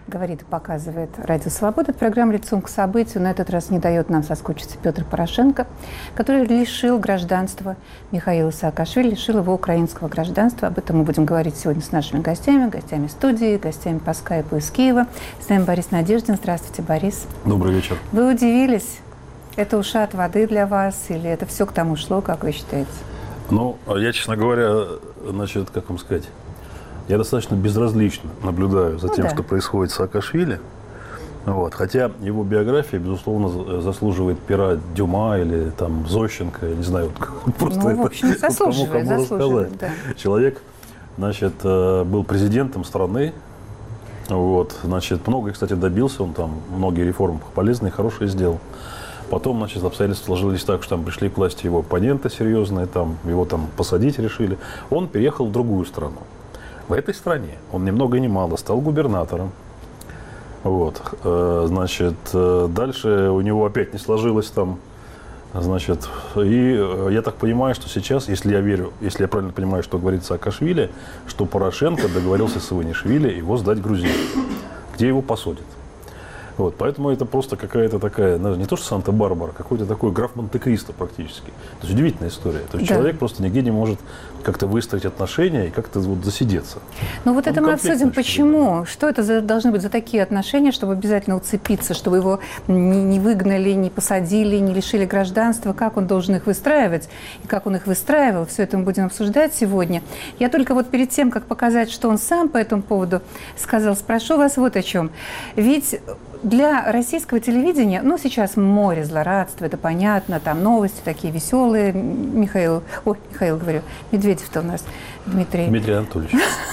говорит и показывает Радио Свобода. Это программа «Лицом к событию». На этот раз не дает нам соскучиться Петр Порошенко, который лишил гражданства Михаила Саакашвили, лишил его украинского гражданства. Об этом мы будем говорить сегодня с нашими гостями студии, гостями по скайпу из Киева. С нами Борис Надеждин. Здравствуйте, Борис. Добрый вечер. Вы удивились? Это ушат воды для вас или это все к тому шло, как вы считаете? Ну, я, честно говоря, значит, как вам сказать, я достаточно безразлично наблюдаю за тем, что происходит с Саакашвили. Вот. Хотя его биография, безусловно, заслуживает пера Дюма или там Зощенко, я не знаю, просто в общем, заслуживает, да. Человек, значит, был президентом страны, вот, значит, многое, кстати, добился, он там многие реформы полезные, хорошие сделал. Потом, значит, обстоятельства сложились так, что там пришли к власти его оппоненты серьезные, там, его там посадить решили. Он переехал в другую страну. В этой стране он ни много ни мало стал губернатором. Вот. Значит, дальше у него опять не сложилось там. Значит, и я так понимаю, что сейчас, если я правильно понимаю, что говорит Саакашвили, что Порошенко договорился с Иванишвили его сдать Грузии, где его посадят. Вот, поэтому это просто какая-то такая, не то что Санта-Барбара, какой-то такой граф Монте-Кристо практически. То есть удивительная история. То есть человек просто нигде не может как-то выстроить отношения и как-то вот засидеться. Ну вот это мы обсудим, почему. Что это должны быть за такие отношения, чтобы обязательно уцепиться, чтобы его не выгнали, не посадили, не лишили гражданства, как он должен их выстраивать и как он их выстраивал. Все это мы будем обсуждать сегодня. Я только вот перед тем, как показать, что он сам по этому поводу сказал, спрошу вас вот о чем. Ведь для российского телевидения, сейчас море злорадства, это понятно, там новости такие веселые. Михаил говорю, Медведев-то у нас, Дмитрий Анатольевич.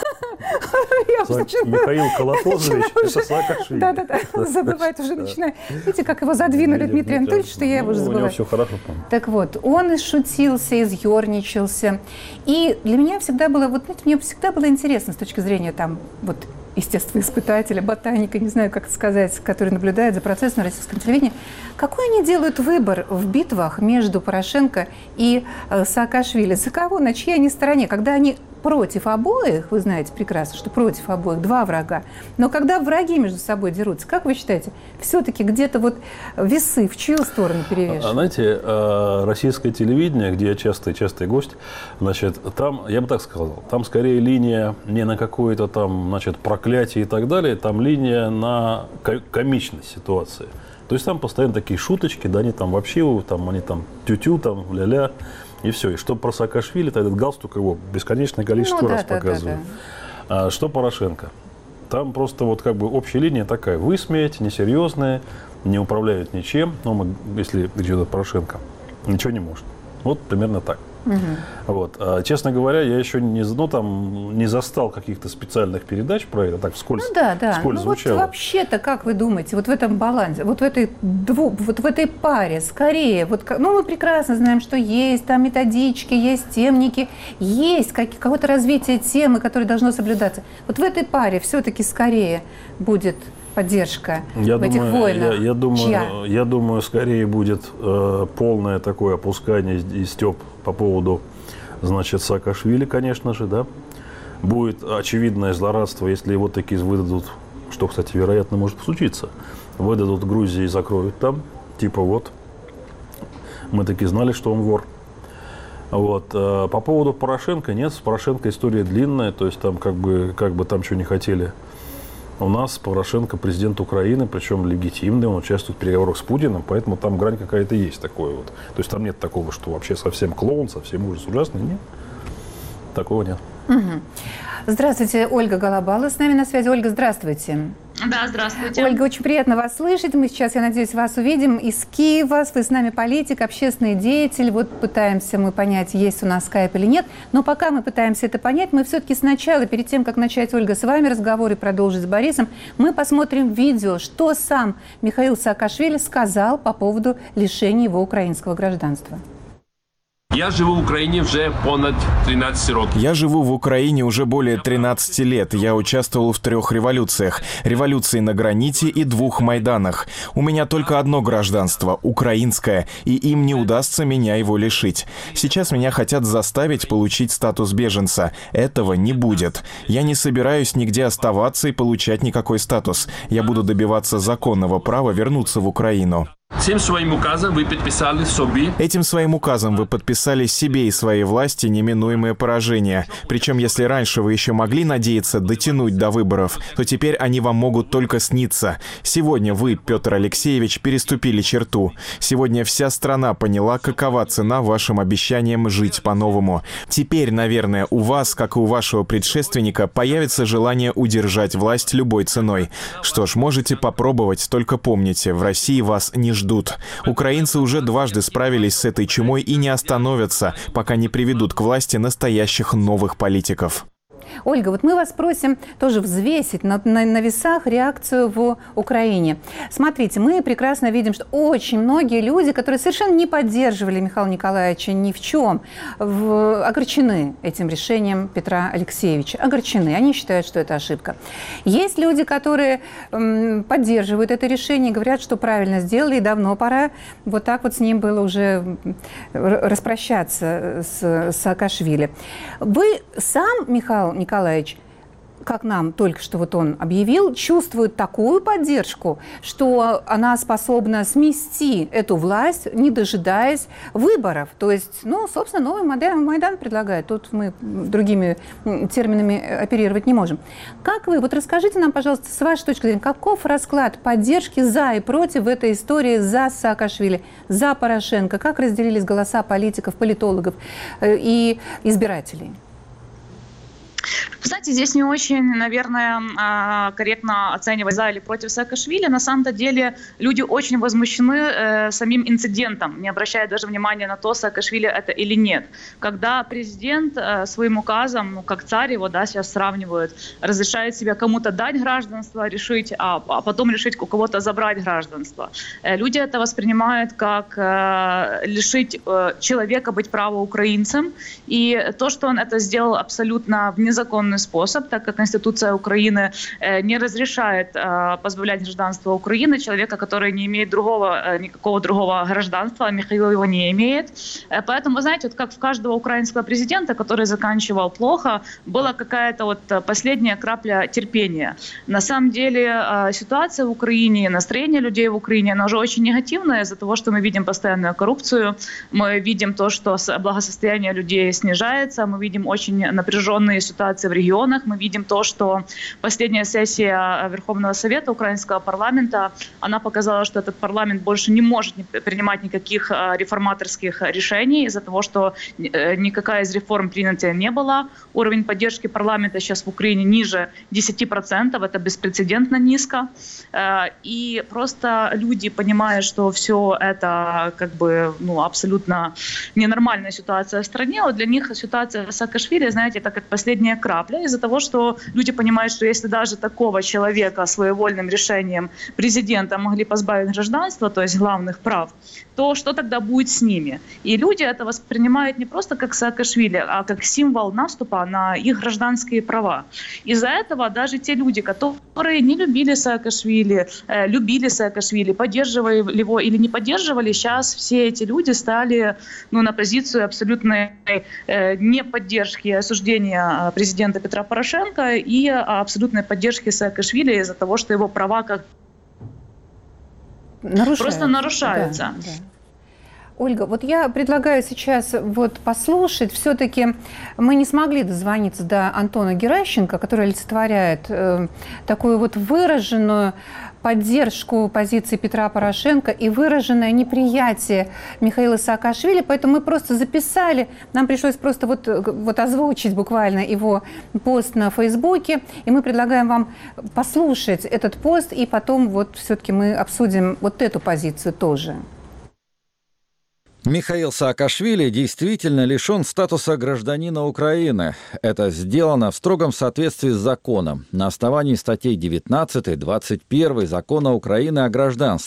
Михаил Колотозович, это Саакашвили. Да, забывает уже, начинает. Видите, как его задвинули Дмитрия Анатольевича, что я его уже забываю. У него все хорошо, помню. Так вот, он и шутился, и съерничался. И для меня всегда было, мне всегда было интересно с точки зрения там, естествоиспытателя, ботаника, не знаю, как это сказать, который наблюдает за процессом на российском телевидении, какой они делают выбор в битвах между Порошенко и Саакашвили? За кого, на чьей они стороне? Когда они против обоих, вы знаете прекрасно, что против обоих два врага, но когда враги между собой дерутся, как вы считаете, все-таки где-то весы в чью сторону перевешивают? Знаете, российское телевидение, где я частый гость, значит, там, я бы так сказал, там скорее линия не на какое-то там, значит, проклятие и так далее, там линия на комичность ситуации. То есть там постоянно такие шуточки, да, они там вообще, там, они там тю-тю, там, ля-ля. И все. И что про Саакашвили, то этот галстук его бесконечное количество раз показывает. А что Порошенко? Там просто общая линия такая. Высмеять, несерьезные, не управляют ничем. Если идет о Порошенко, ничего не может. Вот примерно так. Вот. Честно говоря, я еще не застал каких-то специальных передач про это, так вскользь, вскользь звучало. Вообще-то, как вы думаете, в этом балансе, в этой паре, скорее, мы прекрасно знаем, что есть там методички, есть темники, есть какое-то развитие темы, которое должно соблюдаться. В этой паре все-таки скорее будет поддержка в этих войнах? Я думаю, скорее будет полное такое опускание и стёб по поводу, значит, Саакашвили, конечно же, да. Будет очевидное злорадство, если его таки выдадут, что, кстати, вероятно, может случиться. Выдадут Грузии и закроют там. Типа мы таки знали, что он вор. Вот. По поводу Порошенко, нет, с Порошенко история длинная, то есть там как бы там что не хотели. У нас Порошенко президент Украины, причем легитимный, он участвует в переговорах с Путиным, поэтому там грань какая-то есть такое вот. То есть там нет такого, что вообще совсем клоун, совсем ужас ужасный, нет. Такого нет. Здравствуйте, Ольга Голобала с нами на связи. Ольга, здравствуйте. Да, здравствуйте. Ольга, очень приятно вас слышать. Мы сейчас, я надеюсь, вас увидим из Киева. Вы с нами политик, общественный деятель. Пытаемся мы понять, есть у нас скайп или нет. Но пока мы пытаемся это понять, мы все-таки сначала, перед тем, как начать, Ольга, с вами разговор и продолжить с Борисом, мы посмотрим видео, что сам Михаил Саакашвили сказал по поводу лишения его украинского гражданства. Я живу в Украине уже понад 13 років. Я живу в Украине уже более 13 лет. Я участвовал в 3 революциях. Революции на граните и 2 Майданах. У меня только одно гражданство – украинское, и им не удастся меня его лишить. Сейчас меня хотят заставить получить статус беженца. Этого не будет. Я не собираюсь нигде оставаться и получать никакой статус. Я буду добиваться законного права вернуться в Украину. Этим своим указом вы подписали собі. Этим своим указом вы подписали себе и своей власти неминуемое поражение. Причем, если раньше вы еще могли надеяться дотянуть до выборов, то теперь они вам могут только сниться. Сегодня вы, Петр Алексеевич, переступили черту. Сегодня вся страна поняла, какова цена вашим обещаниям жить по-новому. Теперь, наверное, у вас, как и у вашего предшественника, появится желание удержать власть любой ценой. Что ж, можете попробовать, только помните, в России вас не ждут. Украинцы уже дважды справились с этой чумой и не остановятся, пока не приведут к власти настоящих новых политиков. Ольга, вот мы вас просим тоже взвесить на весах реакцию в Украине. Смотрите, мы прекрасно видим, что очень многие люди, которые совершенно не поддерживали Михаила Николаевича ни в чем, огорчены этим решением Петра Алексеевича. Огорчены. Они считают, что это ошибка. Есть люди, которые поддерживают это решение, говорят, что правильно сделали, и давно пора вот так вот с ним было уже распрощаться с Саакашвили. Вы сам, Михаил Николаевич, как нам только что вот он объявил, чувствует такую поддержку, что она способна смести эту власть, не дожидаясь выборов. То есть, ну, собственно, новый Майдан предлагает. Тут мы другими терминами оперировать не можем. Как вы, вот расскажите нам, пожалуйста, с вашей точки зрения, каков расклад поддержки за и против в этой истории за Саакашвили, за Порошенко? Как разделились голоса политиков, политологов и избирателей? Знаете, здесь не очень, наверное, корректно оценивать за или против Саакашвили. На самом-то деле люди очень возмущены самим инцидентом, не обращая даже внимания на то, Саакашвили это или нет. Когда президент своим указом, ну, как царь его, да, сейчас сравнивают, разрешает себе кому-то дать гражданство, решить, а потом решить у кого-то забрать гражданство. Люди это воспринимают как лишить человека быть правоукраинцем. И то, что он это сделал абсолютно в незаконный способ, так как Конституция Украины не разрешает позбавлять гражданства Украины человека, который не имеет никакого другого гражданства, а Михаил его не имеет. Поэтому, знаете, вот как в каждого украинского президента, который заканчивал плохо, была какая-то вот последняя крапля терпения. На самом деле ситуация в Украине, настроение людей в Украине, оно уже очень негативное из-за того, что мы видим постоянную коррупцию, мы видим то, что благосостояние людей снижается, мы видим очень напряженные ситуации в регионах. Мы видим то, что последняя сессия Верховного Совета украинского парламента, она показала, что этот парламент больше не может принимать никаких реформаторских решений из-за того, что никакая из реформ принята не была. Уровень поддержки парламента сейчас в Украине ниже 10%, это беспрецедентно низко. И просто люди, понимая, что все это как бы, ну, абсолютно ненормальная ситуация в стране, вот для них ситуация Саакашвили, знаете, это как последняя крапля из-за того, что люди понимают, что если даже такого человека своевольным решением президента могли позбавить гражданства, то есть главных прав, то что тогда будет с ними? И люди это воспринимают не просто как Саакашвили, а как символ наступа на их гражданские права. Из-за этого даже те люди, которые не любили Саакашвили, любили Саакашвили, поддерживали его или не поддерживали, сейчас все эти люди стали, ну, на позицию абсолютной неподдержки и осуждения президента Петра Порошенко и абсолютной поддержки Саакашвили из-за того, что его права как просто нарушаются. Да, да. Ольга, вот я предлагаю сейчас вот послушать. Все-таки мы не смогли дозвониться до Антона Геращенко, который олицетворяет такую вот выраженную поддержку позиции Петра Порошенко и выраженное неприятие Михаила Саакашвили. Поэтому мы просто записали, нам пришлось просто вот озвучить буквально его пост на Фейсбуке. И мы предлагаем вам послушать этот пост, и потом вот все-таки мы обсудим вот эту позицию тоже. Михаил Саакашвили действительно лишен статуса гражданина Украины. Это сделано в строгом соответствии с законом на основании статей 19 и 21 Закона Украины о гражданстве.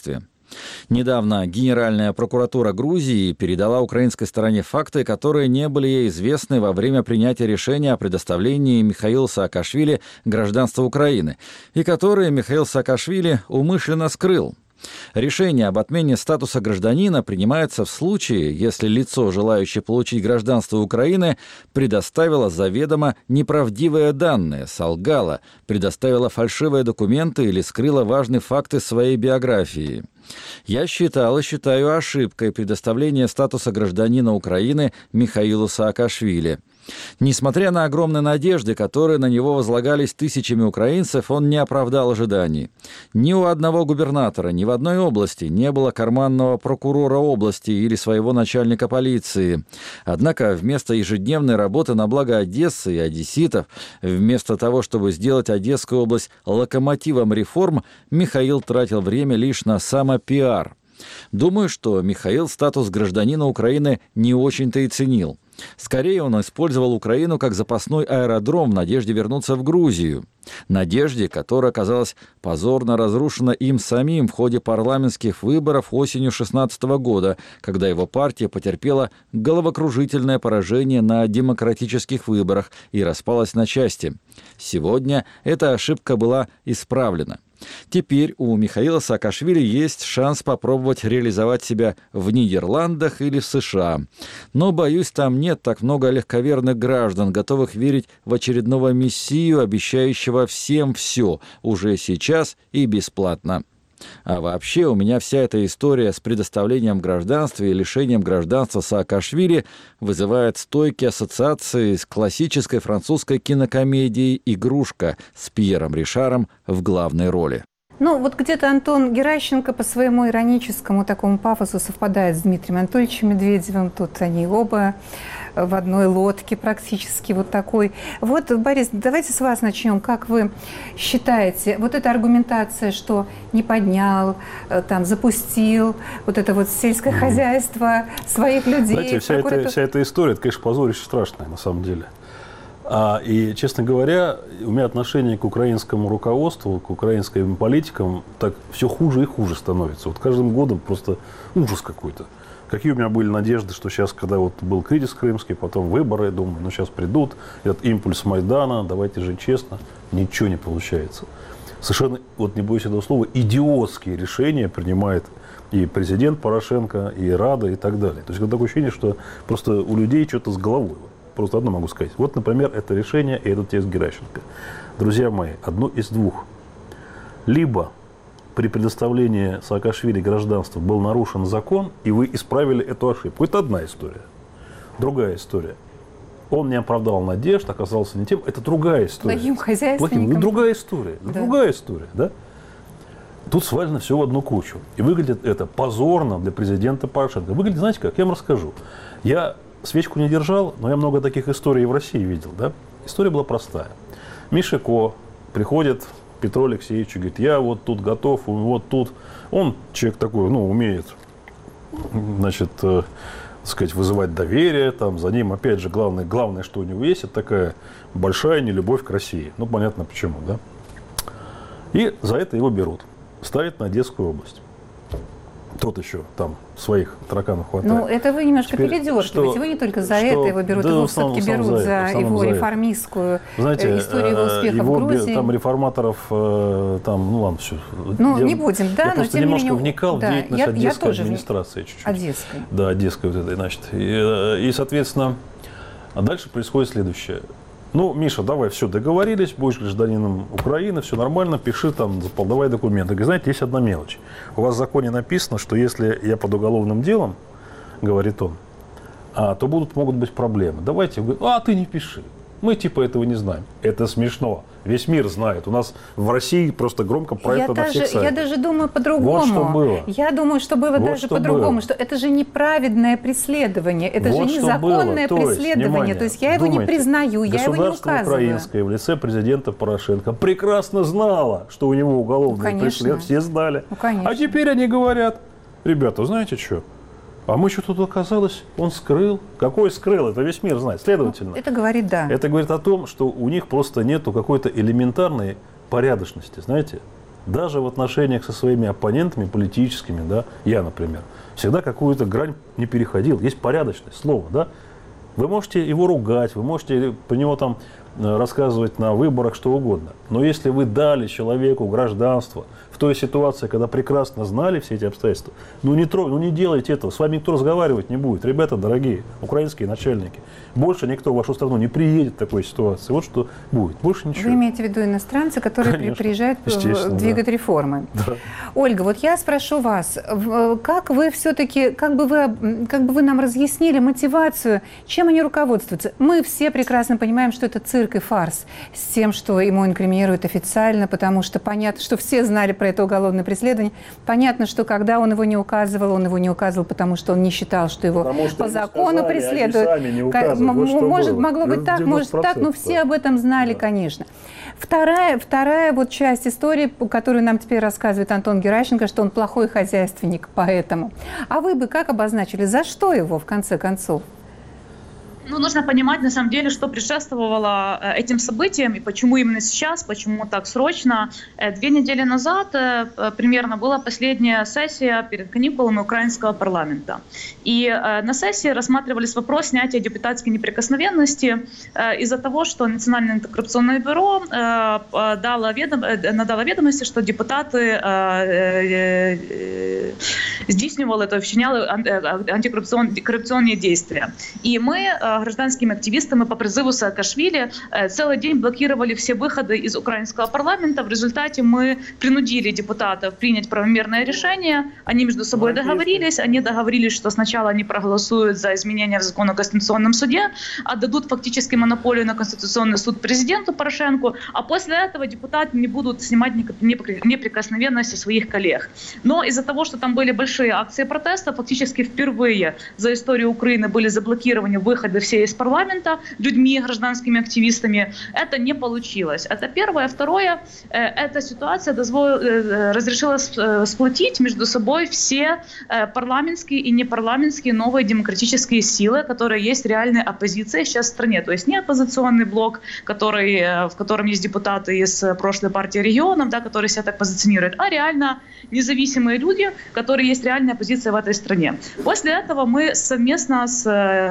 Недавно Генеральная прокуратура Грузии передала украинской стороне факты, которые не были ей известны во время принятия решения о предоставлении Михаилу Саакашвили гражданства Украины, и которые Михаил Саакашвили умышленно скрыл. Решение об отмене статуса гражданина принимается в случае, если лицо, желающее получить гражданство Украины, предоставило заведомо неправдивые данные, солгало, предоставило фальшивые документы или скрыло важные факты своей биографии. Я считал и считаю ошибкой предоставление статуса гражданина Украины Михаилу Саакашвили. Несмотря на огромные надежды, которые на него возлагались тысячами украинцев, он не оправдал ожиданий. Ни у одного губернатора, ни в одной области не было карманного прокурора области или своего начальника полиции. Однако вместо ежедневной работы на благо Одессы и одесситов, вместо того, чтобы сделать Одесскую область локомотивом реформ, Михаил тратил время лишь на самопиар. Думаю, что Михаил статус гражданина Украины не очень-то и ценил. Скорее, он использовал Украину как запасной аэродром в надежде вернуться в Грузию. Надежде, которая оказалась позорно разрушена им самим в ходе парламентских выборов осенью 2016 года, когда его партия потерпела головокружительное поражение на демократических выборах и распалась на части. Сегодня эта ошибка была исправлена. Теперь у Михаила Саакашвили есть шанс попробовать реализовать себя в Нидерландах или в США. Но, боюсь, там нет так много легковерных граждан, готовых верить в очередного мессию, обещающего всем все, уже сейчас и бесплатно. А вообще у меня вся эта история с предоставлением гражданства и лишением гражданства Саакашвили вызывает стойкие ассоциации с классической французской кинокомедией «Игрушка» с Пьером Ришаром в главной роли. Ну, вот где-то Антон Геращенко по своему ироническому такому пафосу совпадает с Дмитрием Анатольевичем Медведевым. Тут они оба в одной лодке практически вот такой. Вот, Борис, давайте с вас начнем. Как вы считаете, вот эта аргументация, что не поднял, там, запустил вот это вот сельское хозяйство своих людей. Знаете, вся эта история, это, конечно, позорище страшное на самом деле. И, честно говоря, у меня отношение к украинскому руководству, к украинским политикам так все хуже и хуже становится. Вот каждым годом просто ужас какой-то. Какие у меня были надежды, что сейчас, когда вот был кризис крымский, потом выборы, думаю, ну сейчас придут, этот импульс Майдана, давайте жить честно, ничего не получается. Совершенно, вот не боюсь этого слова, идиотские решения принимает и президент Порошенко, и Рада, и так далее. То есть такое ощущение, что просто у людей что-то с головой. Просто одно могу сказать. Вот, например, это решение и этот текст Геращенко. Друзья мои, одно из двух. Либо при предоставлении Саакашвили гражданства был нарушен закон, и вы исправили эту ошибку. Это одна история. Другая история. Он не оправдал надежд, оказался не тем. Это другая история. Плохим хозяйственником. Другая история. Да. Другая история, да? Тут свалено все в одну кучу. И выглядит это позорно для президента Порошенко. Выглядит, знаете как? Я вам расскажу. Я свечку не держал, но я много таких историй в России видел. Да? История была простая. Мишико приходит к Петру Алексеевичу, говорит, я вот тут готов, вот тут. Он человек такой, ну, умеет, значит, сказать, вызывать доверие. Там, за ним, опять же, главное, что у него есть, это такая большая нелюбовь к России. Ну, понятно почему, да? И за это его берут. Ставят на Одесскую область. Тот еще там своих тараканов хватает. Ну, это вы немножко передергиваете. Вы не только за это его берут, его все-таки берут за его реформистскую историю его успеха в Грузии. Там реформаторов, там, ну ладно, все. Ну, не будем, да, но тем не менее. Я просто немножко вникал в деятельность Одесской администрации чуть-чуть. Одесской. Да, Одесской вот этой, значит. И, соответственно, дальше происходит следующее. Ну, Миша, давай, все, договорились, будешь гражданином Украины, все нормально, пиши там, давай документы. Говорит, знаете, есть одна мелочь. У вас в законе написано, что если я под уголовным делом, говорит он, то могут быть проблемы. Давайте, ты не пиши. Мы типа этого не знаем. Это смешно. Весь мир знает. У нас в России просто громко про это на всех сайтах. Я даже думаю по-другому. Вот что было. Я думаю, что было даже по-другому. Что это же неправедное преследование. Это же незаконное преследование. То есть я его не признаю, я его не указываю. Государство украинское в лице президента Порошенко прекрасно знало, что у него уголовное преследование. Все знали. А теперь они говорят, ребята, знаете что? А мы что тут оказалось, он скрыл. Какой скрыл? Это весь мир знает. Следовательно. Это говорит, да. Это говорит о том, что у них просто нету какой-то элементарной порядочности, знаете. даже в отношениях со своими оппонентами политическими, да, я, например, всегда какую-то грань не переходил. Есть порядочность слова, да. Вы можете его ругать, вы можете про него там рассказывать на выборах что угодно. Но если вы дали человеку гражданство в той ситуации, когда прекрасно знали все эти обстоятельства, не делайте этого, с вами никто разговаривать не будет. Ребята дорогие, украинские начальники, больше никто в вашу страну не приедет в такой ситуации. Вот что будет, больше ничего. Вы имеете в виду иностранцы, которые приезжают двигать реформы. Да. Ольга, вот я спрошу вас, как вы все-таки, как бы вы нам разъяснили мотивацию, чем они руководствуются? Мы все прекрасно понимаем, что это цирк и фарс с тем, что ему инкриминируют официально, потому что понятно, что все знали про это уголовное преследование. Понятно, что когда он его не указывал, потому что он не считал, что его по закону преследуют. Могло быть так, может так, но все об этом знали, конечно. Вторая вот часть истории, которую нам теперь рассказывает Антон Геращенко, что он плохой хозяйственник, поэтому. А вы бы как обозначили, за что его в конце концов? Ну, нужно понимать, на самом деле, что предшествовало этим событиям и почему именно сейчас, почему так срочно. 2 недели назад примерно была последняя сессия перед каникулами украинского парламента. И на сессии рассматривались вопрос снятия депутатской неприкосновенности из-за того, что Национальное антикоррупционное бюро надало ведомости, что депутаты здійснювали, то вчиняли антикоррупционные действия. И мы гражданскими активистами по призыву Саакашвили целый день блокировали все выходы из украинского парламента. В результате мы принудили депутатов принять правомерное решение. Они между собой договорились. Они договорились, что сначала они проголосуют за изменения в закон о Конституционном суде, отдадут фактически монополию на Конституционный суд президенту Порошенку, а после этого депутаты не будут снимать неприкосновенность со своих коллег. Но из-за того, что там были большие акции протеста, фактически впервые за историю Украины были заблокированы выходы все из парламента людьми, гражданскими активистами. Это не получилось. Это первое. Второе, эта ситуация разрешила сплотить между собой все парламентские и непарламентские новые демократические силы, которые есть реальной оппозицией сейчас в стране. То есть не оппозиционный блок, в котором есть депутаты из прошлой партии регионов, да, которые себя так позиционируют, а реально независимые люди, которые есть реальная оппозиция в этой стране. После этого мы совместно с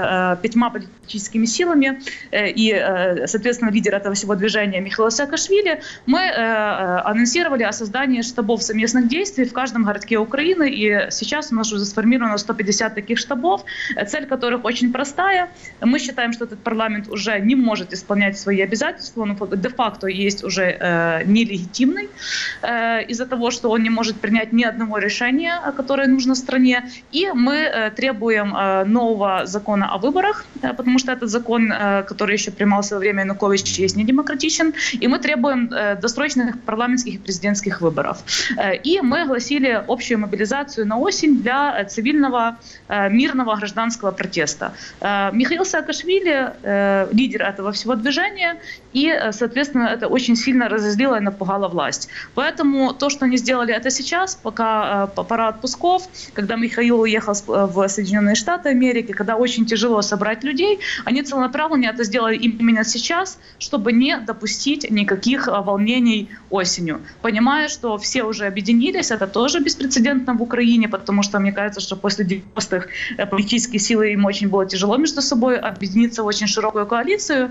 5 политическими силами и, соответственно, лидер этого всего движения Михаил Саакашвили, мы анонсировали о создании штабов совместных действий в каждом городке Украины. И сейчас у нас уже сформировано 150 таких штабов, цель которых очень простая. Мы считаем, что этот парламент уже не может исполнять свои обязательства, он де-факто есть уже нелегитимный из-за того, что он не может принять ни одного решения, которое нужно стране. И мы требуем нового закона о выборах, потому что этот закон, который еще принимался во время Януковича, есть недемократичен. И мы требуем досрочных парламентских и президентских выборов. И мы огласили общую мобилизацию на осень для цивильного, мирного гражданского протеста. Михаил Саакашвили лидер этого всего движения, и, соответственно, это очень сильно разозлило и напугало власть. Поэтому то, что они сделали это сейчас, пока пора отпусков, когда Михаил уехал в Соединенные Штаты Америки, когда очень тяжело собрать людей, они целенаправленно это сделали именно сейчас, чтобы не допустить никаких волнений осенью. Понимая, что все уже объединились, это тоже беспрецедентно в Украине, потому что мне кажется, что после 90-х политические силы им очень было тяжело между собой объединиться в очень широкую коалицию,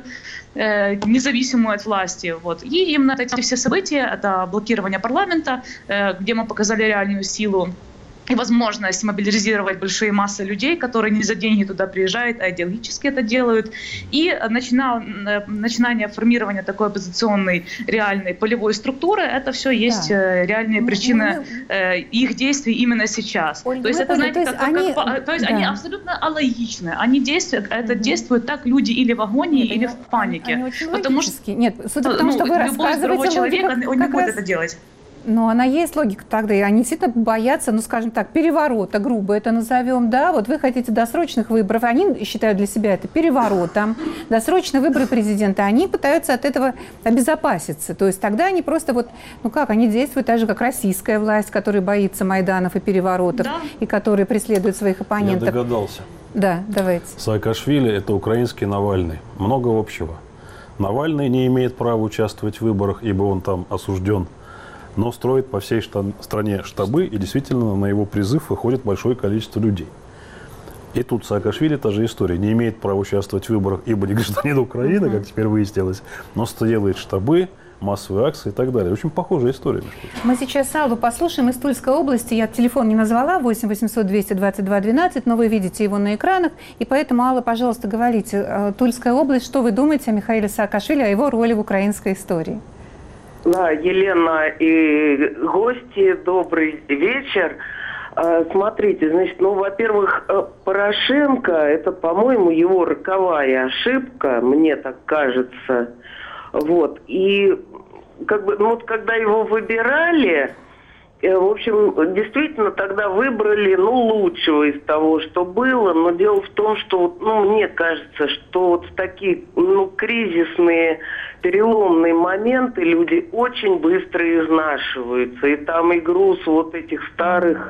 независимую от власти. Вот. И именно эти все события, это блокирование парламента, где мы показали реальную силу и возможность мобилизировать большие массы людей, которые не за деньги туда приезжают, а идеологически это делают. И начинание формирования такой оппозиционной реальной полевой структуры, это все есть реальные причины их действий именно сейчас. Ольга, то есть это, знаете, они абсолютно алогичны. Они действуют так люди или в агонии, или в панике. Потому что судя по тому, что вы любой здоровый человек, он не будет это делать. Но она есть логика тогда, и они действительно боятся, ну, скажем так, переворота, грубо это назовем, да, вот вы хотите досрочных выборов, они считают для себя это переворотом, досрочные выборы президента, они пытаются от этого обезопаситься, то есть тогда они просто вот, ну как, они действуют так же, как российская власть, которая боится майданов и переворотов, и которая преследует своих оппонентов. Я догадался. Да, давайте. Саакашвили – это украинский Навальный, много общего. Навальный не имеет права участвовать в выборах, ибо он там осужден но строит по всей стране штабы, и действительно на его призыв выходит большое количество людей. И тут Саакашвили та же история. Не имеет права участвовать в выборах, ибо не гражданин Украины, как теперь выяснилось, но делает штабы, массовые акции и так далее. Очень похожая история. Мы сейчас Аллу послушаем из Тульской области. Я телефон не назвала, 8 800 222 12, но вы видите его на экранах. И поэтому, Алла, пожалуйста, говорите, Тульская область, что вы думаете о Михаиле Саакашвили, о его роли в украинской истории? Да, Елена и гости, добрый вечер. Смотрите, значит, во-первых, Порошенко, это, по-моему, его роковая ошибка, мне так кажется. Вот. И когда его выбирали, в общем, действительно тогда выбрали, лучшего из того, что было. Но дело в том, что, мне кажется, что вот в такие, кризисные, переломные моменты люди очень быстро изнашиваются. И там и груз вот этих старых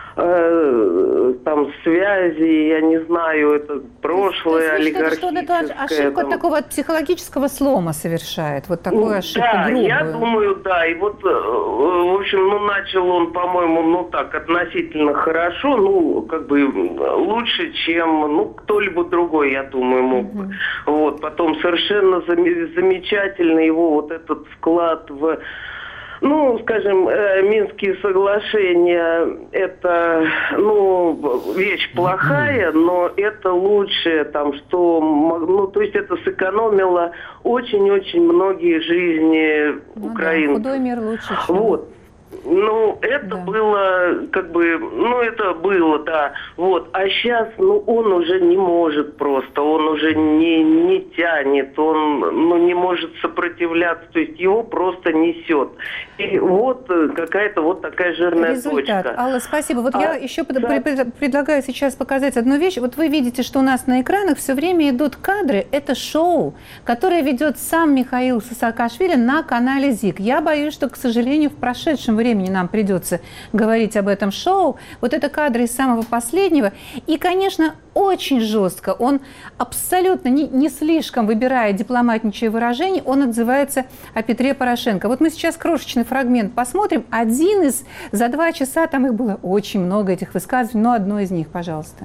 там связи, я не знаю, это прошлое олигархическое. Что-то ошибка такого психологического слома совершает, вот такую ошибку грубую. Я думаю, да, и вот, в общем, начал он, по-моему, так, относительно хорошо, лучше, чем, кто-либо другой, я думаю, мог бы. Вот, потом совершенно замечательно его вот этот вклад в... скажем, Минские соглашения – это, вещь плохая, но это лучшее, что, то есть это сэкономило очень-очень многие жизни украинцев. Да, худой мир лучше, чем... Вот. Это было, это было, да. Вот. А сейчас, он уже не может просто, он уже не тянет, он, не может сопротивляться, то есть его просто несет. И вот какая-то вот такая жирная результат. точка. Алла, спасибо. Вот я еще предлагаю сейчас показать одну вещь. Вот вы видите, что у нас на экранах все время идут кадры. Это шоу, которое ведет сам Михаил Саакашвили на канале ЗИК. Я боюсь, что, к сожалению, в прошедшем времени нам придется говорить об этом шоу. Вот это кадры из самого последнего. И, конечно, очень жестко. Он абсолютно не слишком выбирая дипломатничье выражение, он отзывается о Петре Порошенко. Вот мы сейчас крошечный фрагмент посмотрим. Один из... За 2 часа там их было очень много, этих высказываний, но одно из них, пожалуйста.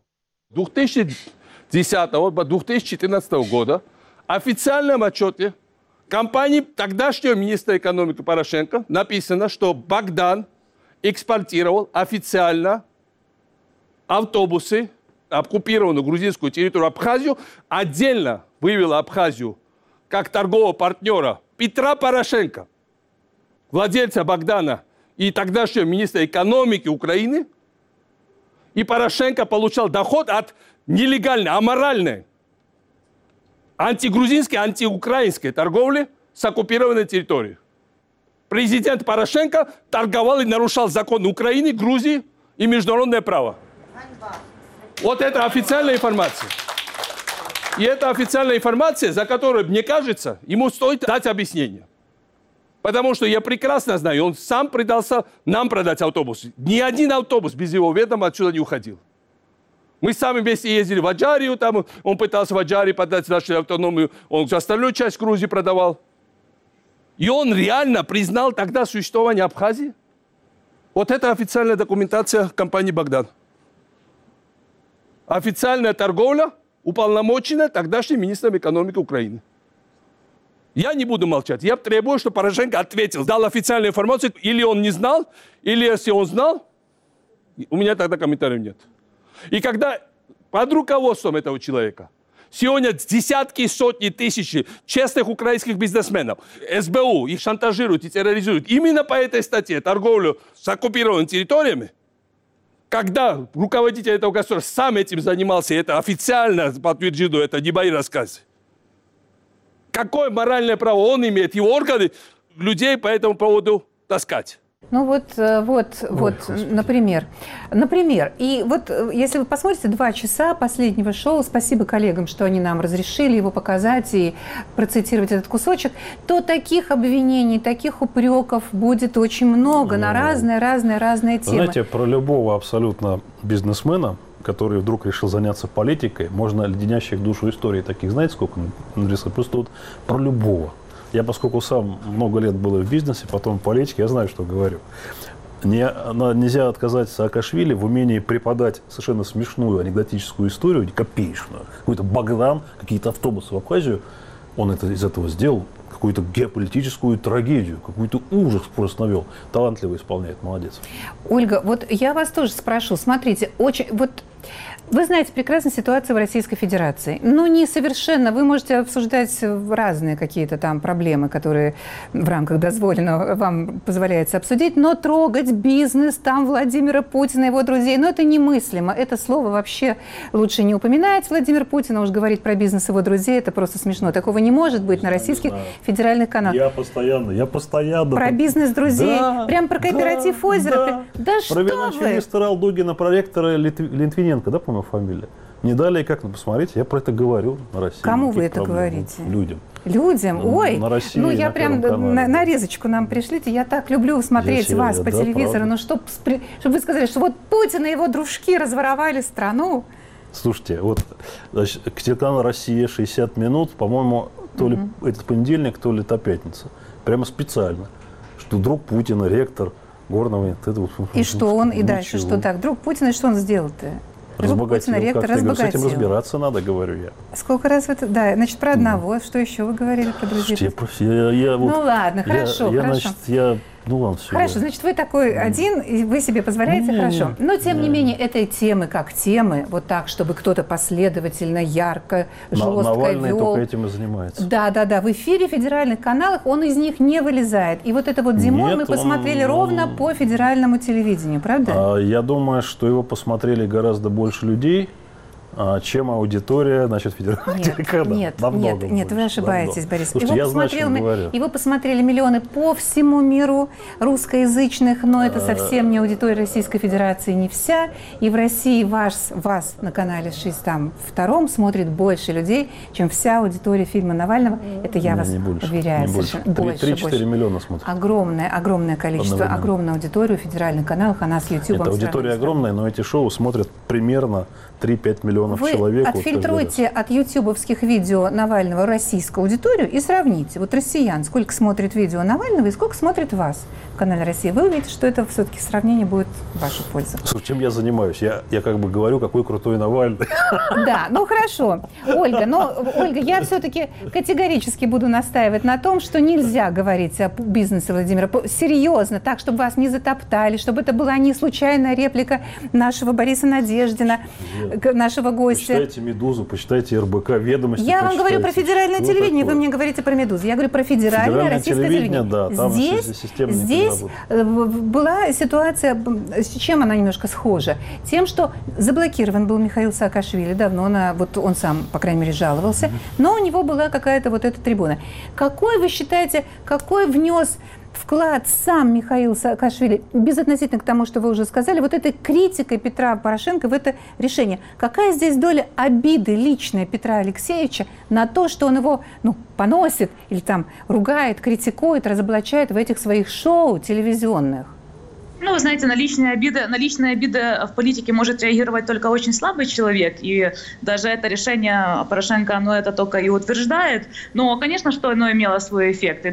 2010-2014 года в официальном отчете компании тогдашнего министра экономики Порошенко написано, что Богдан экспортировал официально автобусы, оккупированную грузинскую территорию Абхазию, отдельно вывел Абхазию как торгового партнера Петра Порошенко, владельца Богдана и тогдашнего министра экономики Украины. И Порошенко получал доход от нелегальной, аморальной, антигрузинской, антиукраинской торговли с оккупированной территорией. Президент Порошенко торговал и нарушал законы Украины, Грузии и международное право. Вот это официальная информация. И это официальная информация, за которую, мне кажется, ему стоит дать объяснение. Потому что я прекрасно знаю, он сам предался нам продать автобус. Ни один автобус без его ведома отсюда не уходил. Мы сами вместе ездили в Аджарию, там он пытался в Аджарии подать нашу автономию, он остальную часть Грузии продавал. И он реально признал тогда существование Абхазии. Вот это официальная документация компании «Богдан». Официальная торговля, уполномоченная тогдашним министром экономики Украины. Я не буду молчать. Я требую, чтобы Порошенко ответил, дал официальную информацию, или он не знал, или если он знал, у меня тогда комментариев нет. И когда под руководством этого человека сегодня десятки, сотни тысяч честных украинских бизнесменов, СБУ их шантажируют и терроризуют именно по этой статье торговлю с оккупированными территориями, когда руководитель этого государства сам этим занимался, это официально подтверждено, это не мои рассказы. Какое моральное право он имеет, его органы, людей по этому поводу таскать? Например. И вот если вы посмотрите 2 часа последнего шоу, спасибо коллегам, что они нам разрешили его показать и процитировать этот кусочек, то таких обвинений, таких упреков будет очень много на разные темы. Знаете, про любого абсолютно бизнесмена, который вдруг решил заняться политикой, можно леденящих душу истории таких, знаете, сколько нарисовать? Просто вот про любого. Я, поскольку сам много лет был в бизнесе, потом в политике, я знаю, что говорю. Нельзя отказать Саакашвили в умении преподать совершенно смешную анекдотическую историю, копеечную. Какой-то Богдан, какие-то автобусы в Абхазию. Он из этого сделал какую-то геополитическую трагедию, какой-то ужас просто навел. Талантливо исполняет, молодец. Ольга, вот я вас тоже спрошу. Смотрите, вы знаете прекрасно ситуацию в Российской Федерации. Ну, не совершенно. Вы можете обсуждать разные какие-то там проблемы, которые в рамках дозволенного вам позволяется обсудить, но трогать бизнес там Владимира Путина и его друзей, ну, это немыслимо. Это слово вообще лучше не упоминать Владимир Путин, а уж говорить про бизнес его друзей, это просто смешно. Такого не может быть на российских федеральных каналах. Я постоянно. Про бизнес друзей, да, прям про кооператив «Озеро». Да что вы! Про виначе-мистера Алдугина, про ректора Литвиненко, да, по-моему, фамилия. Не далее, как, посмотрите, я про это говорю на России. Кому вы это говорите? Людям. Людям? Ой, на России, ну я прям нарезочку нам пришлите. Я так люблю смотреть вас по телевизору. Ну, чтобы вы сказали, что вот Путин и его дружки разворовали страну. Слушайте, вот телеканал «Россия», 60 минут, по-моему, то ли этот понедельник, то ли та пятница. Прямо специально. Что друг Путина, ректор Горного... И что он, и дальше, что так? Друг Путина, и что он сделал-то? Разбогател. Ректор разбогател. С этим разбираться надо, говорю я. Сколько раз вы... Да, значит, про одного. Что еще вы говорили про друзей? Ну ладно, хорошо. Ну ладно, все. Хорошо, значит, вы такой один, и вы себе позволяете, хорошо. Но, тем не менее, этой темы, как темы, вот так, чтобы кто-то последовательно, ярко, жестко Навальный вел. только этим и занимается. Да. В эфире федеральных каналах он из них не вылезает. И вот это вот Димон мы посмотрели ровно по федеральному телевидению, правда? Я думаю, что его посмотрели гораздо больше людей, чем аудитория, значит, федерального телеканала. Нет, вы ошибаетесь, Борис. Слушайте, Его посмотрели миллионы по всему миру русскоязычных, но это совсем не аудитория Российской Федерации, не вся. И в России вас на канале 62 смотрит больше людей, чем вся аудитория фильма Навального. Это я вас уверяю. Больше. 3-4 миллиона смотрят. Огромное количество, огромная аудитория в федеральных каналах, она с YouTube. Это аудитория огромная, но эти шоу смотрят примерно 3-5 миллионов человек. Вы отфильтруйте от ютубовских видео Навального российскую аудиторию и сравните. Вот россиян, сколько смотрит видео Навального и сколько смотрит вас в канале «Россия». Вы увидите, что это все-таки сравнение будет в вашу пользу. Слушай, чем я занимаюсь? Я как бы говорю, какой крутой Навальный. Да, ну хорошо. Ольга, я все-таки категорически буду настаивать на том, что нельзя говорить о бизнесе Владимира серьезно, так, чтобы вас не затоптали, чтобы это была не случайная реплика нашего Бориса Надеждина, нашего гостя. Почитайте «Медузу», почитайте РБК, «Ведомости». Я вам говорю про федеральное телевидение, вы мне говорите про «Медузу». Я говорю про федеральное российское телевидение. Да, там здесь была ситуация, с чем она немножко схожа? Тем, что заблокирован был Михаил Саакашвили давно, он сам, по крайней мере, жаловался, но у него была какая-то вот эта трибуна. Какой, вы считаете, какой внес вклад сам Михаил Саакашвили, безотносительно к тому, что вы уже сказали, вот этой критикой Петра Порошенко в это решение? Какая здесь доля обиды личная Петра Алексеевича на то, что он его поносит или там ругает, критикует, разоблачает в этих своих шоу телевизионных? Ну, вы знаете, на личные обиды в политике может реагировать только очень слабый человек, и даже это решение Порошенко, оно это только и утверждает. Но, конечно, что оно имело свой эффект, и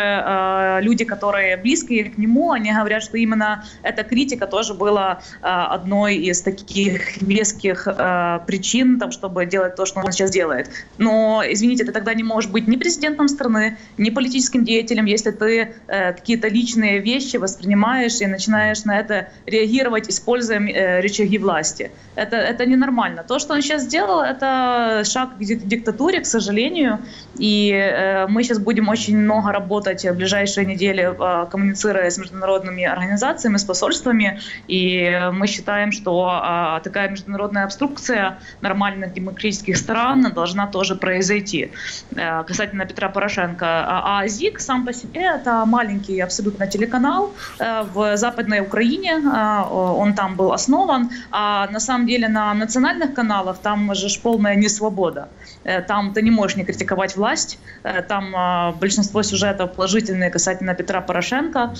даже люди, которые близкие к нему, они говорят, что именно эта критика тоже была одной из таких веских причин, чтобы делать то, что он сейчас делает. Но, извините, ты тогда не можешь быть ни президентом страны, ни политическим деятелем, если ты какие-то личные вещи воспринимаешь и начинаешь на это реагировать, используя рычаги власти. Это ненормально. То, что он сейчас сделал, это шаг к диктатуре, к сожалению. И мы сейчас будем очень много работать в ближайшие недели, коммуницируя с международными организациями, с посольствами. И мы считаем, что такая международная обструкция нормальных демократических стран должна тоже произойти. Касательно Петра Порошенко. А ЗИК сам по себе это маленький абсолютно телеканал в Западной Украине. Он там был основан. А на самом деле на национальных каналах там же полная несвобода. Там ты не можешь не критиковать власть. Там большинство сюжетов положительные касательно Петра Порошенко.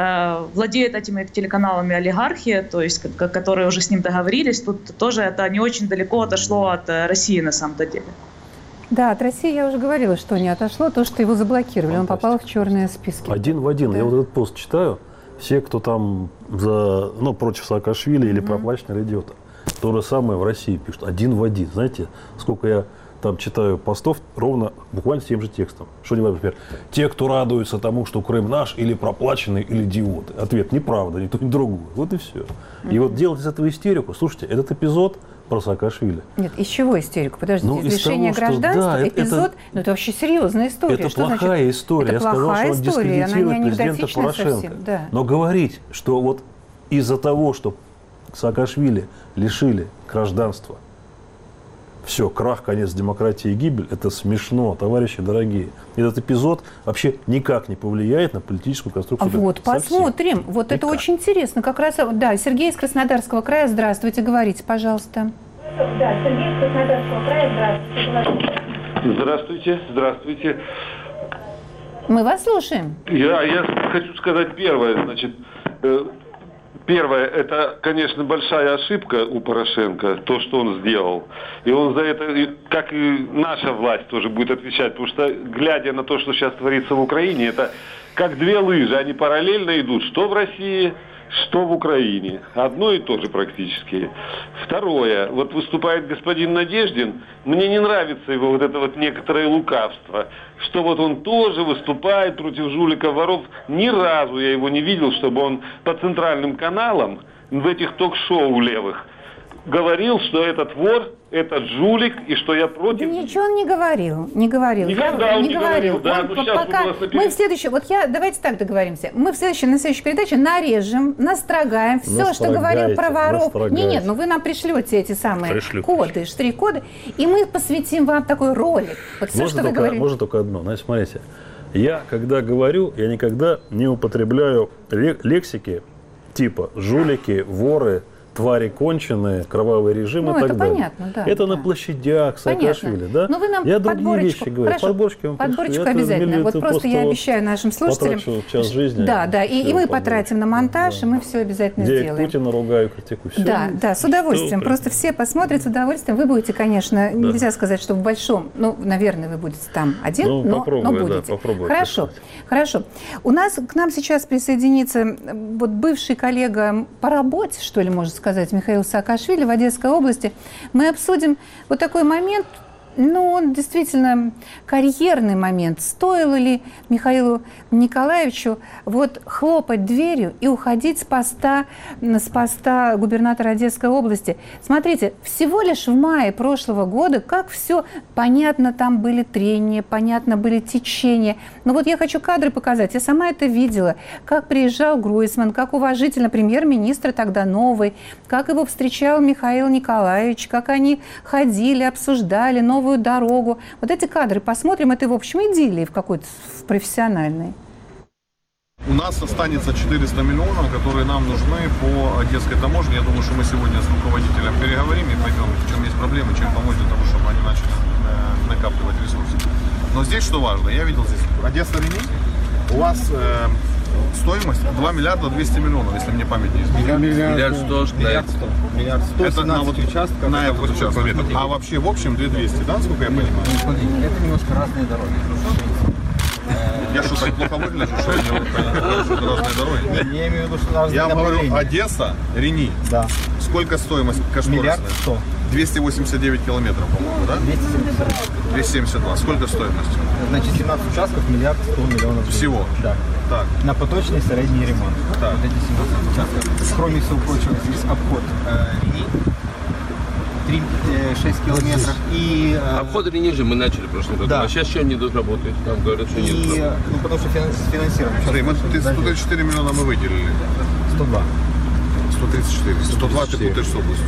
Владеют этими телеканалами олигархи, то есть, которые уже с ним договорились. Тут тоже это не очень далеко отошло от России на самом-то деле. Да, от России я уже говорила, что не отошло, то, что его заблокировали. Он попал в черные списки. Один в один. Да. Я вот этот пост читаю. Все, кто там против Саакашвили или проплаченный, или идиота. То же самое в России пишут. Один в один. Знаете, сколько я там читаю постов ровно буквально с тем же текстом. Что например, те, кто радуется тому, что Крым наш, или проплаченные, или идиоты. Ответ: неправда, ни то, ни другое. Вот и все. И вот делать из этого истерику. Слушайте, этот эпизод про Саакашвили. Нет, из чего истерику? Подождите, из лишения гражданства, да, эпизод, это вообще серьезная история. Это что плохая история. Это я плохая сказал, что он история, она не дискредитирует президента анекдотичная Порошенко. совсем. Да. Но говорить, что вот из-за того, что Саакашвили лишили гражданства, все, крах, конец демократии и гибель, это смешно, товарищи дорогие. Этот эпизод вообще никак не повлияет на политическую конструкцию. Вот, посмотрим. Совсем. Вот это очень интересно. Как раз, да, Сергей из Краснодарского края, здравствуйте, говорите, пожалуйста. Да, Сергей из Краснодарского края, здравствуйте. Здравствуйте, здравствуйте. Мы вас слушаем. Я хочу сказать первое, значит, первое, это, конечно, большая ошибка у Порошенко, то, что он сделал. И он за это, как и наша власть, тоже будет отвечать. Потому что, глядя на то, что сейчас творится в Украине, это как две лыжи. Они параллельно идут, что в России, что в Украине. Одно и то же практически. Второе, вот выступает господин Надеждин. Мне не нравится его вот это вот некоторое лукавство. Что вот он тоже выступает против жуликов, воров. Ни разу я его не видел, чтобы он по центральным каналам в этих ток-шоу левых говорил, что этот вор, этот жулик, и что я против. Да ничего он не говорил. Не говорил. Никогда он не говорил. Да, пока мы в следующем, давайте так договоримся. Мы на следующей передаче нарежем, настрогаем все, что говорил про воров. Нет, вы нам пришлете эти самые коды, штрих-коды, и мы посвятим вам такой ролик. Вот все, что вы говорили. Можно только одно. Значит, смотрите. Я, когда говорю, я никогда не употребляю лексики типа жулики, воры, твари конченые, кровавый режим и так далее. Понятно, да. Это на площадях Саакашвили, да? Но вы нам я другие вещи говорю. Подборочку обязательно. Вот просто я обещаю нашим слушателям. Час жизни. Да. И мы потратим на монтаж, и мы все обязательно сделаем. Я Путина ругаю, критикую. Да, с удовольствием. Просто все посмотрят с удовольствием. Вы будете, конечно, нельзя сказать, что в большом, наверное, вы будете там один, но будете. Попробую. Хорошо. К нам сейчас присоединится вот бывший коллега по работе, что ли, можно сказать, Михаил Саакашвили в Одесской области. Мы обсудим вот такой момент, он действительно карьерный момент. Стоило ли Михаилу Николаевичу вот хлопать дверью и уходить с поста губернатора Одесской области? Смотрите, всего лишь в мае прошлого года, как все понятно, там были трения, понятно были течения. Но вот я хочу кадры показать. Я сама это видела. Как приезжал Гройсман, как уважительно премьер-министр тогда новый, как его встречал Михаил Николаевич, как они ходили, обсуждали новую дорогу. Вот эти кадры посмотрим. Это, в общем, идиллии в какой-то профессиональной. У нас останется 400 миллионов, которые нам нужны по Одесской таможне. Я думаю, что мы сегодня с руководителем переговорим и поймем, в чем есть проблемы, чем помочь для того, чтобы они начали накапливать ресурсы. Но здесь что важно, я видел здесь Одесса-Рени, у вас стоимость 2 миллиарда 200 миллионов, если мне память не изменяет. Миллиард 100. Это на вот участок. На этот участок. А вообще в общем 2200, да, сколько я понимаю? Это немножко разные дороги. Я что, так плохо выгляжу, что я не понимаю, что это разные дороги? Я имею в виду, что разные Я говорю, Одесса, Рени. Да. Сколько стоимость кошторисная? Миллиард 100. 289 километров, по-моему, да? 272. 272. Сколько стоимость? Значит, 17 участков, миллиард 100 миллионов. Всего? Да. Так. На поточный средний ремонт. Так. Вот эти 17 участков. Кроме всего прочего, здесь обход Рени. 6 километров. И, обход Рени же мы начали в прошлом году, а сейчас еще не работает. Там говорят, что нет. Потому что финансируем. Смотри, мы 134 миллиона мы выделили. 102. 134. 102 ты путаешь с областью.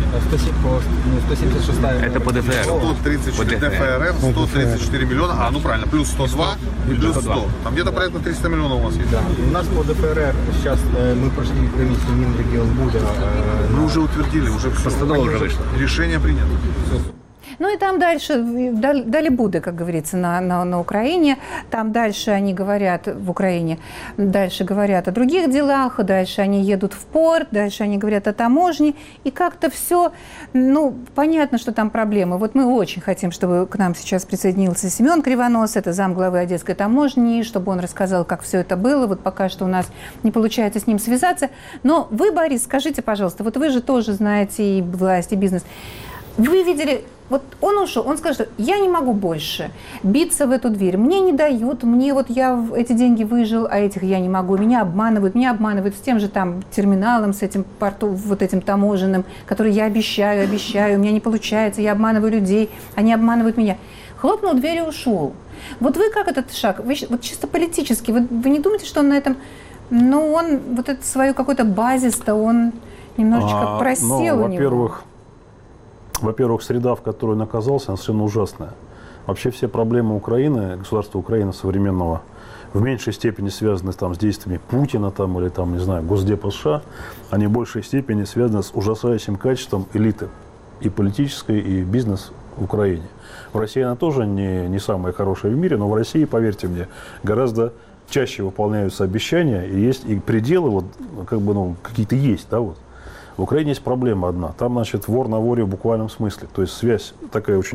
176. Это по ДФР. 134 ДФР, 134 миллиона, правильно, плюс 102 и плюс 100. Там где-то порядка 300 миллионов у вас есть. Да, у нас по ДФР сейчас мы прошли комиссию Минрегионбуда. Мы уже утвердили, уже решение принято. Ну и там дальше, дали Буды, как говорится, на Украине. Там дальше они говорят, в Украине, дальше говорят о других делах, дальше они едут в порт, дальше они говорят о таможне. И как-то все, ну, понятно, что там проблемы. Вот мы очень хотим, чтобы к нам сейчас присоединился Семен Кривонос, это замглавы Одесской таможни, чтобы он рассказал, как все это было. Вот пока что у нас не получается с ним связаться. Но вы, Борис, скажите, пожалуйста, вот вы же тоже знаете и власть, и бизнес. Вы видели, вот он ушел, он сказал, что я не могу больше биться в эту дверь. Мне не дают, мне вот я эти деньги выжил, а этих я не могу. Меня обманывают с тем же там терминалом, с этим порту, вот этим таможенным, который я обещаю, у меня не получается, я обманываю людей, они обманывают меня. Хлопнул дверь и ушел. Вот вы как этот шаг, вы, вот чисто политически, вы не думаете, что он на этом, ну он вот это свою какой-то базис-то, он немножечко просел у него? Во-первых, среда, в которой он оказался, она совершенно ужасная. Вообще все проблемы Украины, государства Украины современного, в меньшей степени связаны там, с действиями Путина там, или там, не знаю, Госдепа США, они в большей степени связаны с ужасающим качеством элиты и политической, и бизнес в Украине. В России она тоже не самая хорошая в мире, но в России, поверьте мне, гораздо чаще выполняются обещания, и есть и пределы, вот, как бы, ну, какие-то есть, да, вот. В Украине есть проблема одна. Там, значит, вор на воре в буквальном смысле. То есть связь такая очень...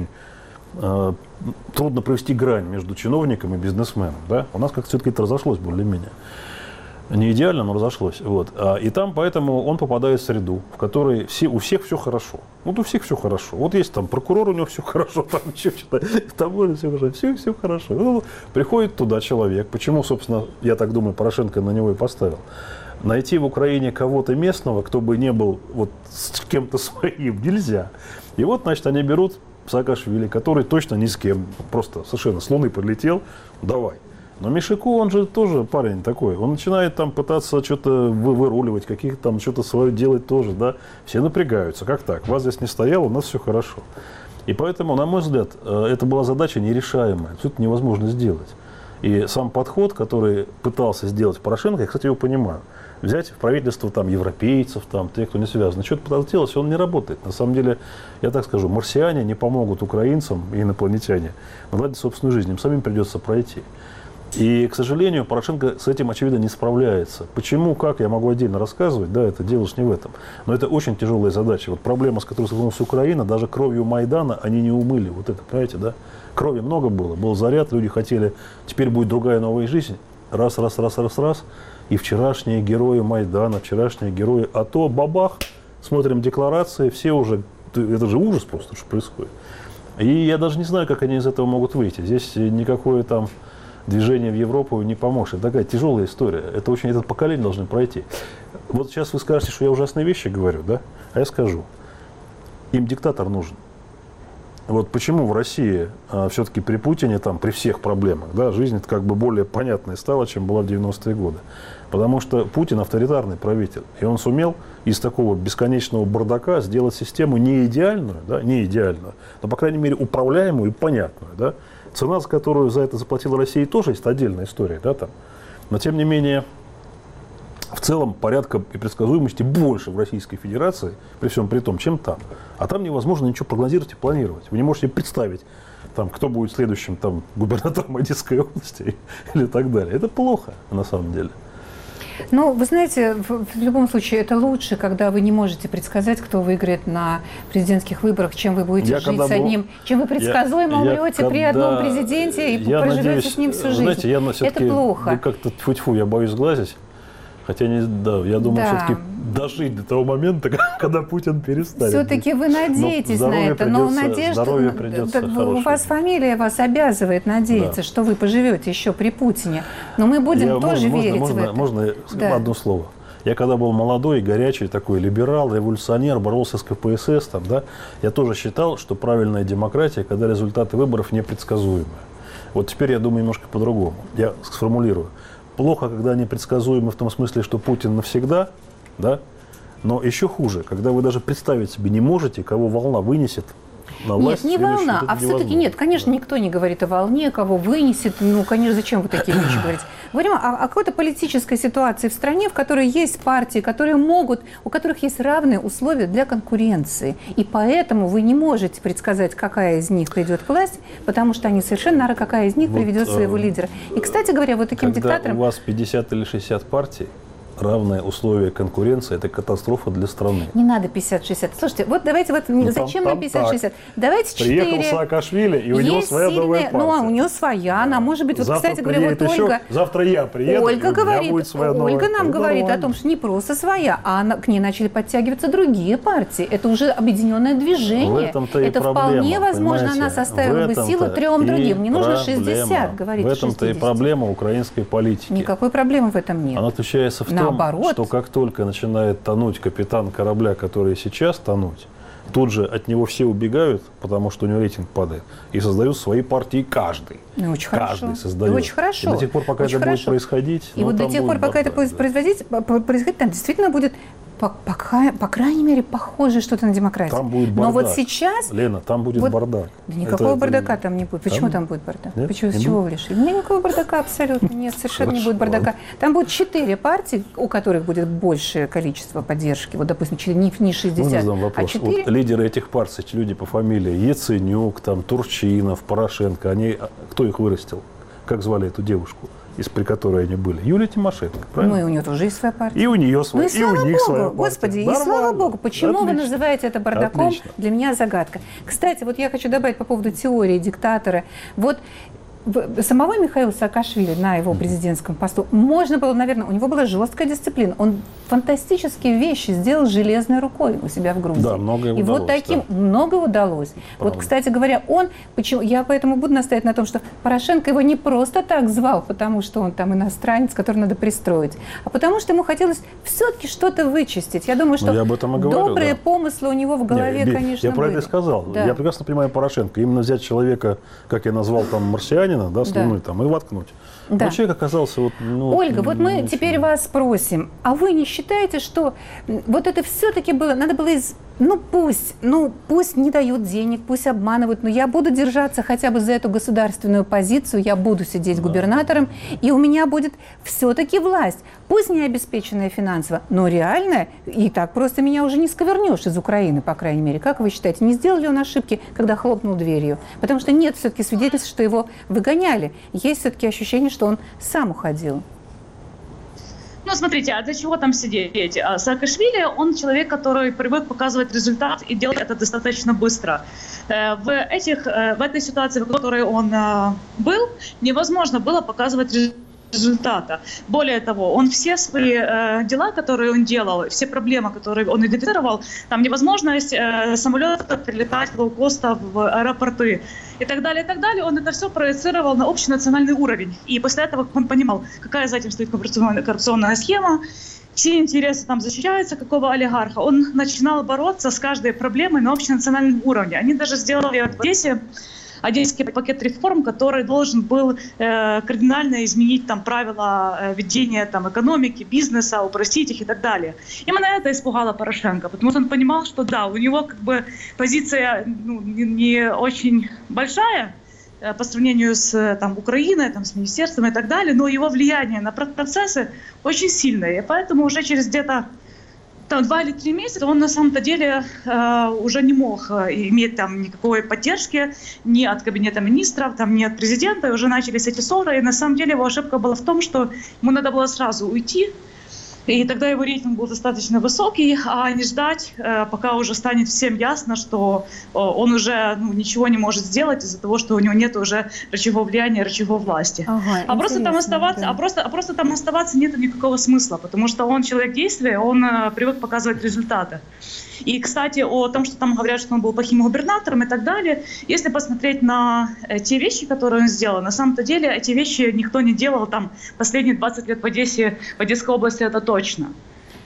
трудно провести грань между чиновником и бизнесменом. Да? У нас как-то все-таки это разошлось более-менее. Не идеально, но разошлось. Вот. И там поэтому он попадает в среду, в которой у всех все хорошо. Вот у всех все хорошо. Вот есть там прокурор, у него все хорошо, там еще что-то, там все хорошо, все хорошо. Ну, приходит туда человек. Почему, собственно, я так думаю, Порошенко на него и поставил. Найти в Украине кого-то местного, кто бы не был вот с кем-то своим, нельзя. И вот, значит, они берут Саакашвили, который точно ни с кем, просто совершенно с Луны прилетел, давай. Но Мишику, он же тоже парень такой, он начинает там пытаться что-то выруливать, каких-то там что-то свое делать тоже, да. Все напрягаются, как так? Вас здесь не стояло, у нас все хорошо. И поэтому, на мой взгляд, это была задача нерешаемая, все это невозможно сделать. И сам подход, который пытался сделать Порошенко, я, кстати, его понимаю. Взять в правительство там европейцев, там, тех, кто не связан. Что-то пытался делать, он не работает. На самом деле, я так скажу, марсиане не помогут украинцам и инопланетяне наладить собственную жизнь. Им самим придется пройти. И, к сожалению, Порошенко с этим, очевидно, не справляется. Почему, как, я могу отдельно рассказывать, да, это дело ж не в этом. Но это очень тяжелая задача. Вот проблема, с которой столкнулась Украина, даже кровью Майдана они не умыли. Вот это, понимаете, да? Крови много было, был заряд, люди хотели, теперь будет другая новая жизнь. Раз. И вчерашние герои Майдана, вчерашние герои АТО, бабах, смотрим декларации, все уже, это же ужас просто, что происходит. И я даже не знаю, как они из этого могут выйти. Здесь никакое там движение в Европу не поможет. Это такая тяжелая история. Это очень, этот поколение должны пройти. Вот сейчас вы скажете, что я ужасные вещи говорю, да? А я скажу, им диктатор нужен. Вот почему в России все-таки при Путине, там, при всех проблемах, да, жизнь как бы более понятной стала, чем была в 90-е годы. Потому что Путин авторитарный правитель. И он сумел из такого бесконечного бардака сделать систему не идеальную, да, не идеальную, но, по крайней мере, управляемую и понятную. Да. Цена, за которую за это заплатила Россия, тоже есть отдельная история. Да, там. Но, тем не менее, в целом порядка и предсказуемости больше в Российской Федерации, при всем при том, чем там. А там невозможно ничего прогнозировать и планировать. Вы не можете представить, там, кто будет следующим там, губернатором Одесской области или так далее. Это плохо, на самом деле. Ну, вы знаете, в любом случае это лучше, когда вы не можете предсказать, кто выиграет на президентских выборах, чем вы будете жить с одним, чем вы предсказуемо умрете при одном президенте и проживете с ним всю жизнь. Знаете, это плохо. Вы как-то тьфу-тьфу, я боюсь сглазить. Хотя, я думаю, все-таки дожить до того момента, когда Путин перестанет. Все-таки вы надеетесь на это, но надежда, у вас фамилия вас обязывает надеяться, что вы поживете еще при Путине. Но мы будем тоже верить в это. Можно одно слово? Я когда был молодой, горячий, такой либерал, революционер, боролся с КПСС, там, да, я тоже считал, что правильная демократия, когда результаты выборов непредсказуемы. Вот теперь я думаю немножко по-другому. Я сформулирую. Плохо, когда они предсказуемы в том смысле, что Путин навсегда, да? Но еще хуже, когда вы даже представить себе не можете, кого волна вынесет на власть. Нет, не волна, а все-таки нет, конечно, никто не говорит о волне, кого вынесет, ну, конечно, зачем вы такие вещи говорите? Говорим о какой-то политической ситуации в стране, в которой есть партии, которые могут, у которых есть равные условия для конкуренции. И поэтому вы не можете предсказать, какая из них придет к власти, потому что они совершенно какая из них приведет своего лидера. И, кстати говоря, вот таким диктатором... Когда у вас 50 или 60 партий, равные условия конкуренции – это катастрофа для страны. Не надо 50-60. Слушайте, вот давайте, вот зачем нам 50-60? Давайте 4. Приехал Саакашвили, и у него своя новая партия. Ну, а у него своя, она может быть, вот, завтра, кстати говоря, вот Ольга… Завтра я приеду, Ольга говорит, будет своя новая Ольга нам говорит нормально. о том, что не просто своя, а к ней начали подтягиваться другие партии. Это уже объединенное движение. В этом-то и это проблема, вполне возможно, понимаете? она составила бы силу 3 другим. Не нужно 60, говорит. В этом-то и проблема украинской политики. Никакой проблемы в этом нет. Она заключается в том, что как только начинает тонуть капитан корабля, который сейчас тонуть, тут же от него все убегают, потому что у него рейтинг падает, и создают свои партии каждый. Ну, очень каждый хорошо. создает. Очень хорошо. И до тех пор, пока это будет происходить... И вот до тех пор, пока это будет происходить, там действительно будет, по крайней мере, похоже что-то на демократию. Там будет бардак. Но вот сейчас... Лена, там будет бардак. Да никакого бардака там не будет. Почему там будет бардак? Нет? Почему, с чего вы решили? Никакого бардака абсолютно нет, совершенно не будет бардака. Там будет 4 партии, у которых будет большее количество поддержки. Вот, допустим, не 60, можно задам вопрос? А 4. Вот лидеры этих партий, люди по фамилии Яценюк, там, Турчинов, Порошенко, кто их вырастил? Как звали эту девушку, при которой они были? Юлия Тимошенко, правильно? Ну, и у нее тоже есть своя партия. И у нее своя, ну, и у них своя партия. Господи, Нормально. И слава Богу. Почему Отлично. вы называете это бардаком? Отлично. Для меня загадка. Кстати, вот я хочу добавить по поводу теории диктатора. Вот самого Михаила Саакашвили на его президентском посту можно было, наверное, у него была жесткая дисциплина. Он фантастические вещи сделал железной рукой у себя в Грузии. Да, многое удалось. И вот таким многое удалось. Правда. Вот, кстати говоря, я поэтому буду настоять на том, что Порошенко его не просто так звал, потому что он там иностранец, который надо пристроить, а потому что ему хотелось все-таки что-то вычистить. Я думаю, что я об этом и говорю, добрые помыслы у него в голове, конечно, я про были. это и сказал. Да. Я прекрасно понимаю Порошенко. Именно взять человека, как я назвал там марсианина, да, с Луны, там, и воткнуть. Да. Но человек оказался... Ольга, вот мы теперь вас спросим, а вы не считаете, что вот это все-таки было, надо было пусть не дают денег, пусть обманывают, но я буду держаться хотя бы за эту государственную позицию, я буду сидеть губернатором, и у меня будет все-таки власть. Пусть не обеспеченная финансово, но реальная, и так просто меня уже не сковырнешь из Украины, по крайней мере. Как вы считаете, не сделал ли он ошибки, когда хлопнул дверью? Потому что нет все-таки свидетельств, что его выгоняли. Есть все-таки ощущение, что он сам уходил. Ну, смотрите, а для чего там сидеть? Саакашвили, он человек, который привык показывать результат и делать это достаточно быстро. В этой ситуации, в которой он был, невозможно было показывать результата. Более того, он все свои дела, которые он делал, все проблемы, которые он идентифицировал, там невозможность самолета прилетать лоукоста в аэропорты и так далее, он это все проецировал на общенациональный уровень. И после этого он понимал, какая за этим стоит коррупционная схема, чьи интересы там защищаются, какого олигарха. Он начинал бороться с каждой проблемой на общенациональном уровне. Они даже сделали в Одессе Одесский пакет реформ, который должен был кардинально изменить там правила ведения там экономики, бизнеса, упростить их и так далее. Именно это испугало Порошенко, потому что он понимал, что да, у него как бы позиция не очень большая по сравнению с там, Украиной, там, с министерством и так далее, но его влияние на процессы очень сильное. И поэтому уже через где-то 2 или 3 месяца он на самом-то деле уже не мог иметь там никакой поддержки ни от кабинета министров, там, ни от президента. И уже начались эти ссоры. И на самом деле его ошибка была в том, что ему надо было сразу уйти. И тогда его рейтинг был достаточно высокий, а не ждать, пока уже станет всем ясно, что он уже ничего не может сделать из-за того, что у него нет уже рычагов влияния, рычагов власти. Просто там оставаться нет никакого смысла, потому что он человек действия, он привык показывать результаты. И, кстати, о том, что там говорят, что он был плохим губернатором и так далее, если посмотреть на те вещи, которые он сделал, на самом-то деле эти вещи никто не делал там последние 20 лет в Одессе, в Одесской области, это точно.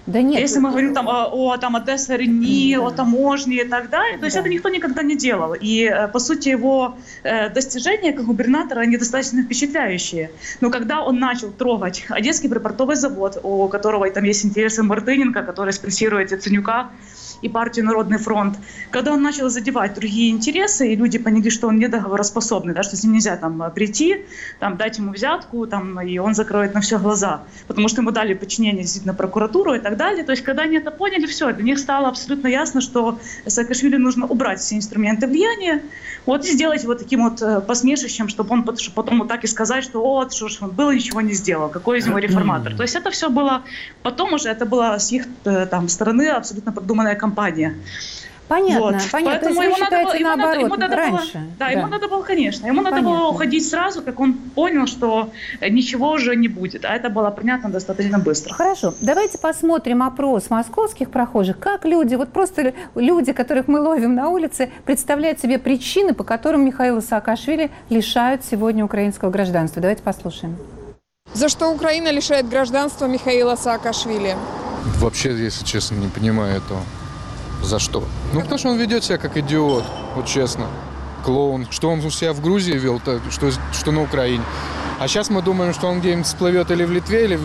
Да нет. Если мы говорим там, о Одесса, Рени, о таможне и так далее, то есть это никто никогда не делал. И, по сути, его достижения как губернатора, они достаточно впечатляющие. Но когда он начал трогать Одесский припортовый завод, у которого там есть интересы Мартыненко, который спонсирует Яценюка и партию «Народный фронт», когда он начал задевать другие интересы, и люди поняли, что он недоговороспособный, да, что с ним нельзя там прийти, там, дать ему взятку, там, и он закроет на все глаза, потому что ему дали подчинение действительно прокуратуру и так далее. То есть, когда они это поняли, все, для них стало абсолютно ясно, что Саакашвили нужно убрать все инструменты влияния, вот, и сделать вот таким вот посмешищем, чтобы он потом вот так и сказать, что вот, что ж он был и ничего не сделал, какой из него реформатор. То есть это все было, потом уже это было с их там стороны абсолютно продуманная кампания. Понятно, вот. понятно. Поэтому то есть вы считаете наоборот, раньше. Ему надо было, конечно. Ему надо было уходить сразу, как он понял, что ничего уже не будет. А это было понятно достаточно быстро. Хорошо. Давайте посмотрим опрос московских прохожих. Как люди, вот просто люди, которых мы ловим на улице, представляют себе причины, по которым Михаила Саакашвили лишают сегодня украинского гражданства. Давайте послушаем. За что Украина лишает гражданства Михаила Саакашвили? Вообще, если честно, не понимаю этого. За что? Ну, потому что он ведет себя как идиот, вот честно. Клоун. Что он у себя в Грузии вел, что на Украине. А сейчас мы думаем, что он где-нибудь всплывет или в Литве, или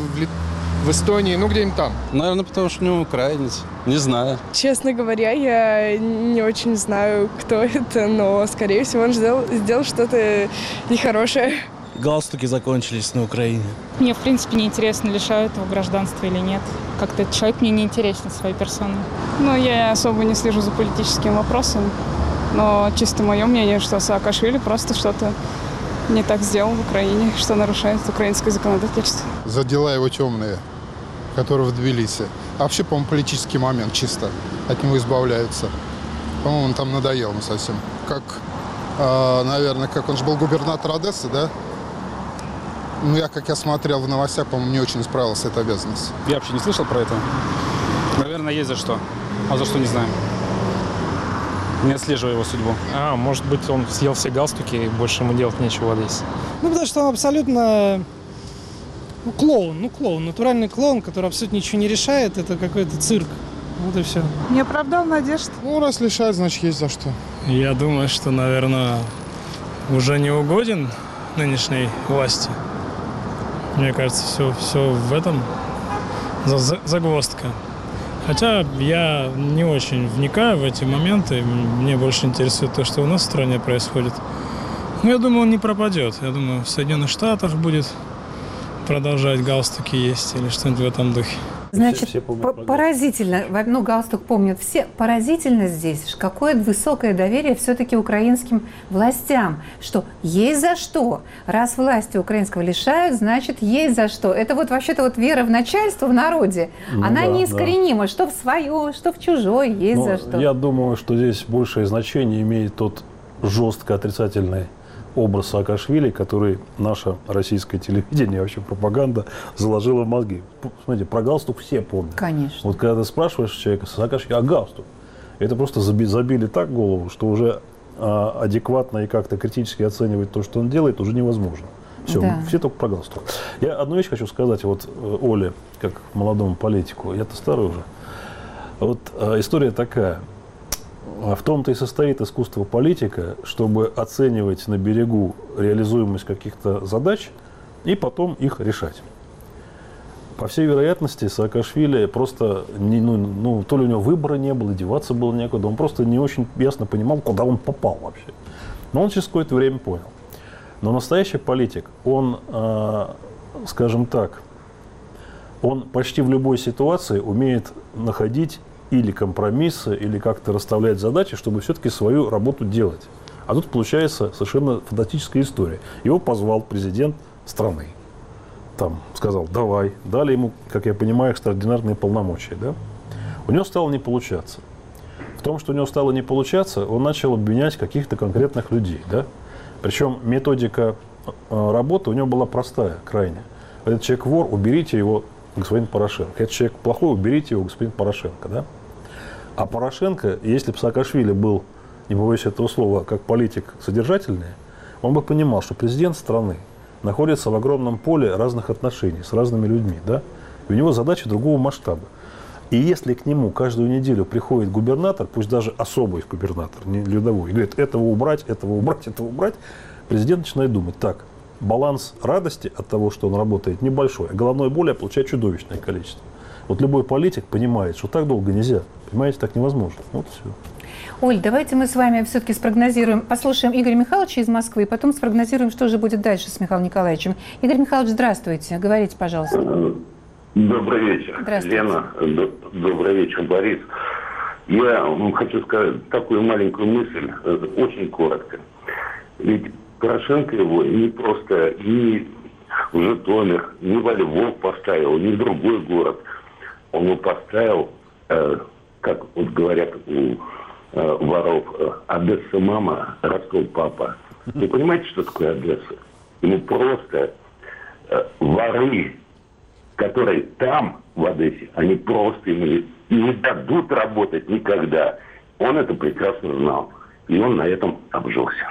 в Эстонии, ну, где-нибудь там. Наверное, потому что он украинец. Не знаю. Честно говоря, я не очень знаю, кто это, но, скорее всего, он сделал что-то нехорошее. Галстуки закончились на Украине. Мне, в принципе, не интересно, лишают его гражданства или нет. Как-то этот человек мне не интересен своей персоной. Ну, я особо не слежу за политическим вопросом. Но чисто мое мнение, что Саакашвили просто что-то не так сделал в Украине, что нарушает украинское законодательство. За дела его темные, которые в Тбилиси. А вообще, по-моему, политический момент чисто. От него избавляются. По-моему, он там надоел ему совсем. Как, наверное, как он же был губернатор Одессы, да? Ну, как я смотрел в новостях, по-моему, не очень справился с этой обязанностью. Я вообще не слышал про это. Наверное, есть за что. А за что, не знаю. Не отслеживаю его судьбу. Может быть, он съел все галстуки, и больше ему делать нечего здесь. Ну, потому что он абсолютно клоун. Клоун. Натуральный клоун, который абсолютно ничего не решает. Это какой-то цирк. Вот и все. Не оправдал надежд. Ну, раз лишают, значит, есть за что. Я думаю, что, наверное, уже не угоден нынешней власти. Мне кажется, все в этом загвоздка. Хотя я не очень вникаю в эти моменты. Мне больше интересует то, что у нас в стране происходит. Но я думаю, он не пропадет. Я думаю, в Соединенных Штатах будет продолжать галстуки есть или что-нибудь в этом духе. Значит, поразительно, ну, галстук помнят все, поразительно здесь, какое высокое доверие все-таки украинским властям, что есть за что. Раз власти украинского лишают, значит, есть за что. Это вот вообще-то вот вера в начальство в народе, она неискоренима, что в свое, что в чужое, есть за что. Я думаю, что здесь большее значение имеет тот жестко отрицательный образ Саакашвили, который наше российское телевидение, вообще пропаганда заложила в мозги. Смотрите, про галстук все помнят. Конечно. Вот когда ты спрашиваешь человека, Саакашвили, галстук? Это просто забили так голову, что уже адекватно и как-то критически оценивать то, что он делает, уже невозможно. Все, все только про галстук. Я одну вещь хочу сказать, вот Оле, как молодому политику, я-то старый уже. Вот история такая. В том-то и состоит искусство политика, чтобы оценивать на берегу реализуемость каких-то задач и потом их решать. По всей вероятности, Саакашвили просто, то ли у него выбора не было, деваться было некуда, он просто не очень ясно понимал, куда он попал вообще. Но он через какое-то время понял. Но настоящий политик, он, скажем так, он почти в любой ситуации умеет находить или компромиссы, или как-то расставлять задачи, чтобы все-таки свою работу делать. А тут получается совершенно фантастическая история. Его позвал президент страны. Там сказал, давай. Дали ему, как я понимаю, экстраординарные полномочия. Да? У него стало не получаться. В том, что у него стало не получаться, он начал обвинять каких-то конкретных людей. Да? Причем методика работы у него была простая, крайне. Этот человек вор, уберите его, господин Порошенко. Этот человек плохой, уберите его, господин Порошенко. Да? А Порошенко, если бы Саакашвили был, не боюсь этого слова, как политик содержательный, он бы понимал, что президент страны находится в огромном поле разных отношений с разными людьми. Да? И у него задача другого масштаба. И если к нему каждую неделю приходит губернатор, пусть даже особый губернатор, не рядовой, и говорит, этого убрать, этого убрать, этого убрать, президент начинает думать, так, баланс радости от того, что он работает, небольшой, а головной боли получает чудовищное количество. Вот любой политик понимает, что так долго нельзя. Понимаете, так невозможно. Вот все. Оль, давайте мы с вами все-таки спрогнозируем, послушаем Игоря Михайловича из Москвы, и потом спрогнозируем, что же будет дальше с Михаилом Николаевичем. Игорь Михайлович, здравствуйте. Говорите, пожалуйста. Добрый вечер, Здравствуйте. Лена. Добрый вечер, Борис. Я хочу сказать такую маленькую мысль, очень коротко. Ведь Порошенко его не просто ни в Житомир, ни во Львов поставил, ни в другой город. Он его поставил, как вот говорят у воров, Одесса мама, Ростов папа. Вы понимаете, что такое Одесса? Ему просто воры, которые там, в Одессе, они просто ему не дадут работать никогда. Он это прекрасно знал. И он на этом обжился.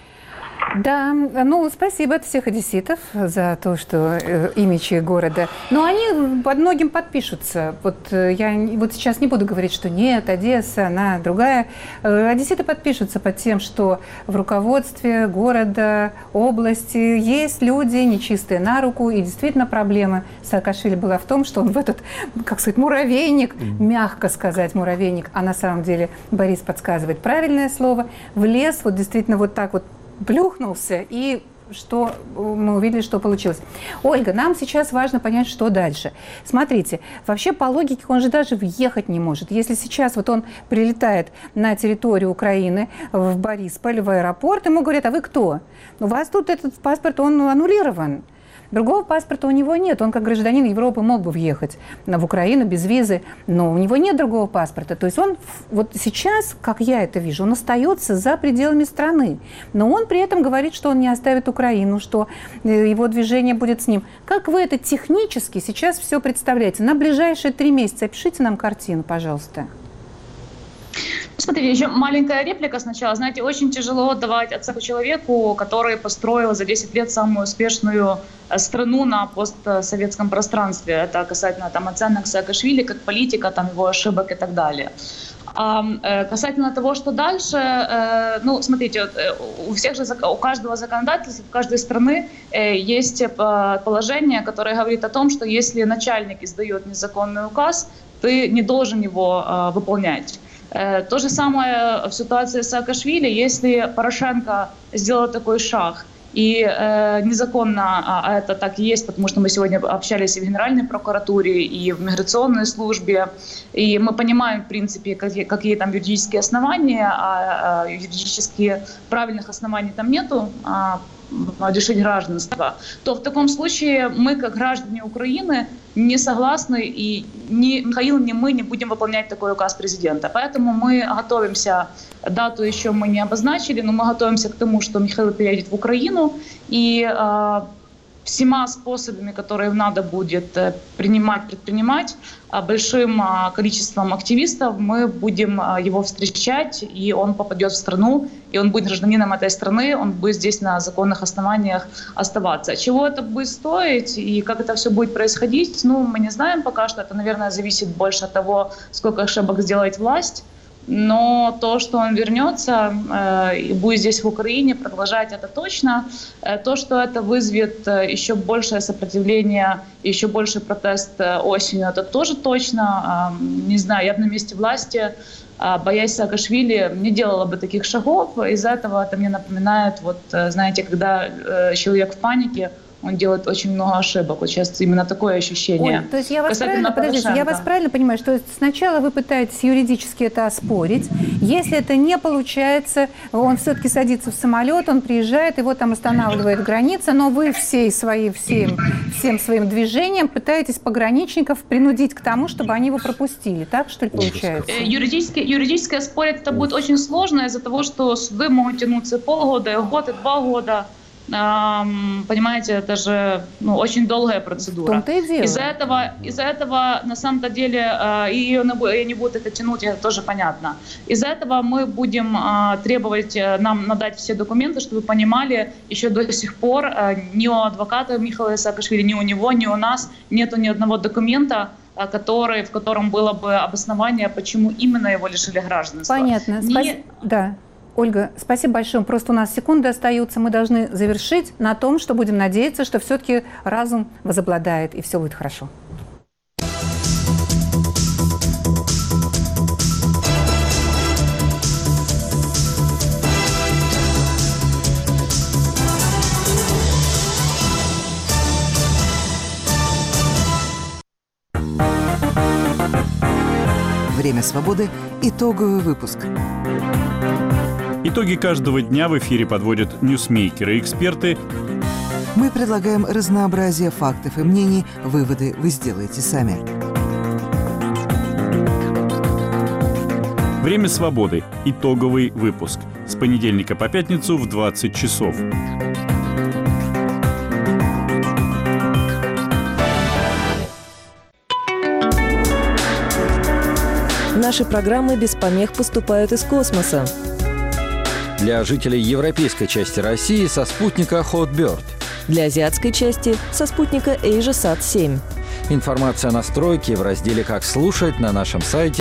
Да, ну, спасибо от всех одесситов за то, что имидж города. Но они под многим подпишутся. Вот я вот сейчас не буду говорить, что нет, Одесса, она другая. Одесситы подпишутся под тем, что в руководстве города, области есть люди нечистые на руку. И действительно проблема Саакашвили была в том, что он в этот, как сказать, муравейник, мягко сказать муравейник, а на самом деле Борис подсказывает правильное слово, влез вот действительно вот так вот, плюхнулся, и что мы увидели, что получилось. Ольга, нам сейчас важно понять, что дальше. Смотрите, вообще по логике он же даже въехать не может. Если сейчас вот он прилетает на территорию Украины, в Борисполь, в аэропорт, ему говорят, а вы кто? У вас тут этот паспорт, он аннулирован. Другого паспорта у него нет. Он как гражданин Европы мог бы въехать в Украину без визы, но у него нет другого паспорта. То есть он вот сейчас, как я это вижу, он остается за пределами страны. Но он при этом говорит, что он не оставит Украину, что его движение будет с ним. Как вы это технически сейчас все представляете? На ближайшие 3 месяца опишите нам картину, пожалуйста. Смотрите, еще маленькая реплика сначала. Знаете, очень тяжело давать оценку человеку, который построил за 10 лет самую успешную страну на постсоветском пространстве. Это касательно там оценок Саакашвили как политика, там его ошибок и так далее. А касательно того, что дальше, ну, смотрите, у каждого законодательства, у каждой страны есть положение, которое говорит о том, что если начальник издает незаконный указ, ты не должен его выполнять. То же самое в ситуации с Саакашвили. Если Порошенко сделал такой шаг и незаконно, а это так и есть, потому что мы сегодня общались и в Генеральной прокуратуре, и в миграционной службе, и мы понимаем, в принципе, какие там юридические основания, а юридически правильных оснований там нету, лишить гражданства, то в таком случае мы, как граждане Украины, не согласны, и ни Михаил, ни мы не будем выполнять такой указ президента. Поэтому мы готовимся, дату еще мы не обозначили, но мы готовимся к тому, что Михаил переедет в Украину, и всеми способами, которые надо будет предпринимать, большим количеством активистов мы будем его встречать, и он попадет в страну, и он будет гражданином этой страны, он будет здесь на законных основаниях оставаться. Чего это будет стоить и как это все будет происходить, ну, мы не знаем пока что. Это, наверное, зависит больше от того, сколько ошибок сделает власть. Но то, что он вернется и будет здесь в Украине, продолжать это точно. То, что это вызовет еще большее сопротивление, еще больше протест осенью, это тоже точно. Не знаю, я бы на месте власти, боясь Саакашвили, не делала бы таких шагов. Из-за этого это мне напоминает, вот, знаете, когда человек в панике, он делает очень много ошибок. Вот сейчас именно такое ощущение. Ой, то есть я вас правильно, подождите, я вас правильно понимаю, что сначала вы пытаетесь юридически это оспорить. Если это не получается, он все-таки садится в самолет, он приезжает, его там останавливает граница, но вы всем своим движением пытаетесь пограничников принудить к тому, чтобы они его пропустили. Так, что ли, получается? Юридически оспорить это будет очень сложно из-за того, что суды могут тянуться полгода, и год, и 2 года. Понимаете, это же очень долгая процедура. Из-за этого на самом-то деле и не будут это тянуть, это тоже понятно. Из-за этого мы будем требовать нам надать все документы, чтобы вы понимали, еще до сих пор ни у адвоката Михаила Саакашвили, ни у него, ни у нас нету ни одного документа, в котором было бы обоснование, почему именно его лишили гражданства. Понятно. Да. Ольга, спасибо большое. Просто у нас секунды остаются. Мы должны завершить на том, что будем надеяться, что все-таки разум возобладает и все будет хорошо. «Время свободы» – итоговый выпуск. Итоги каждого дня в эфире подводят ньюсмейкеры и эксперты. Мы предлагаем разнообразие фактов и мнений. Выводы вы сделаете сами. «Время свободы» – итоговый выпуск. С понедельника по пятницу в 20 часов. Наши программы без помех поступают из космоса. Для жителей европейской части России со спутника Hotbird. Для азиатской части со спутника AsiaSat-7. Информация о настройке в разделе «Как слушать» на нашем сайте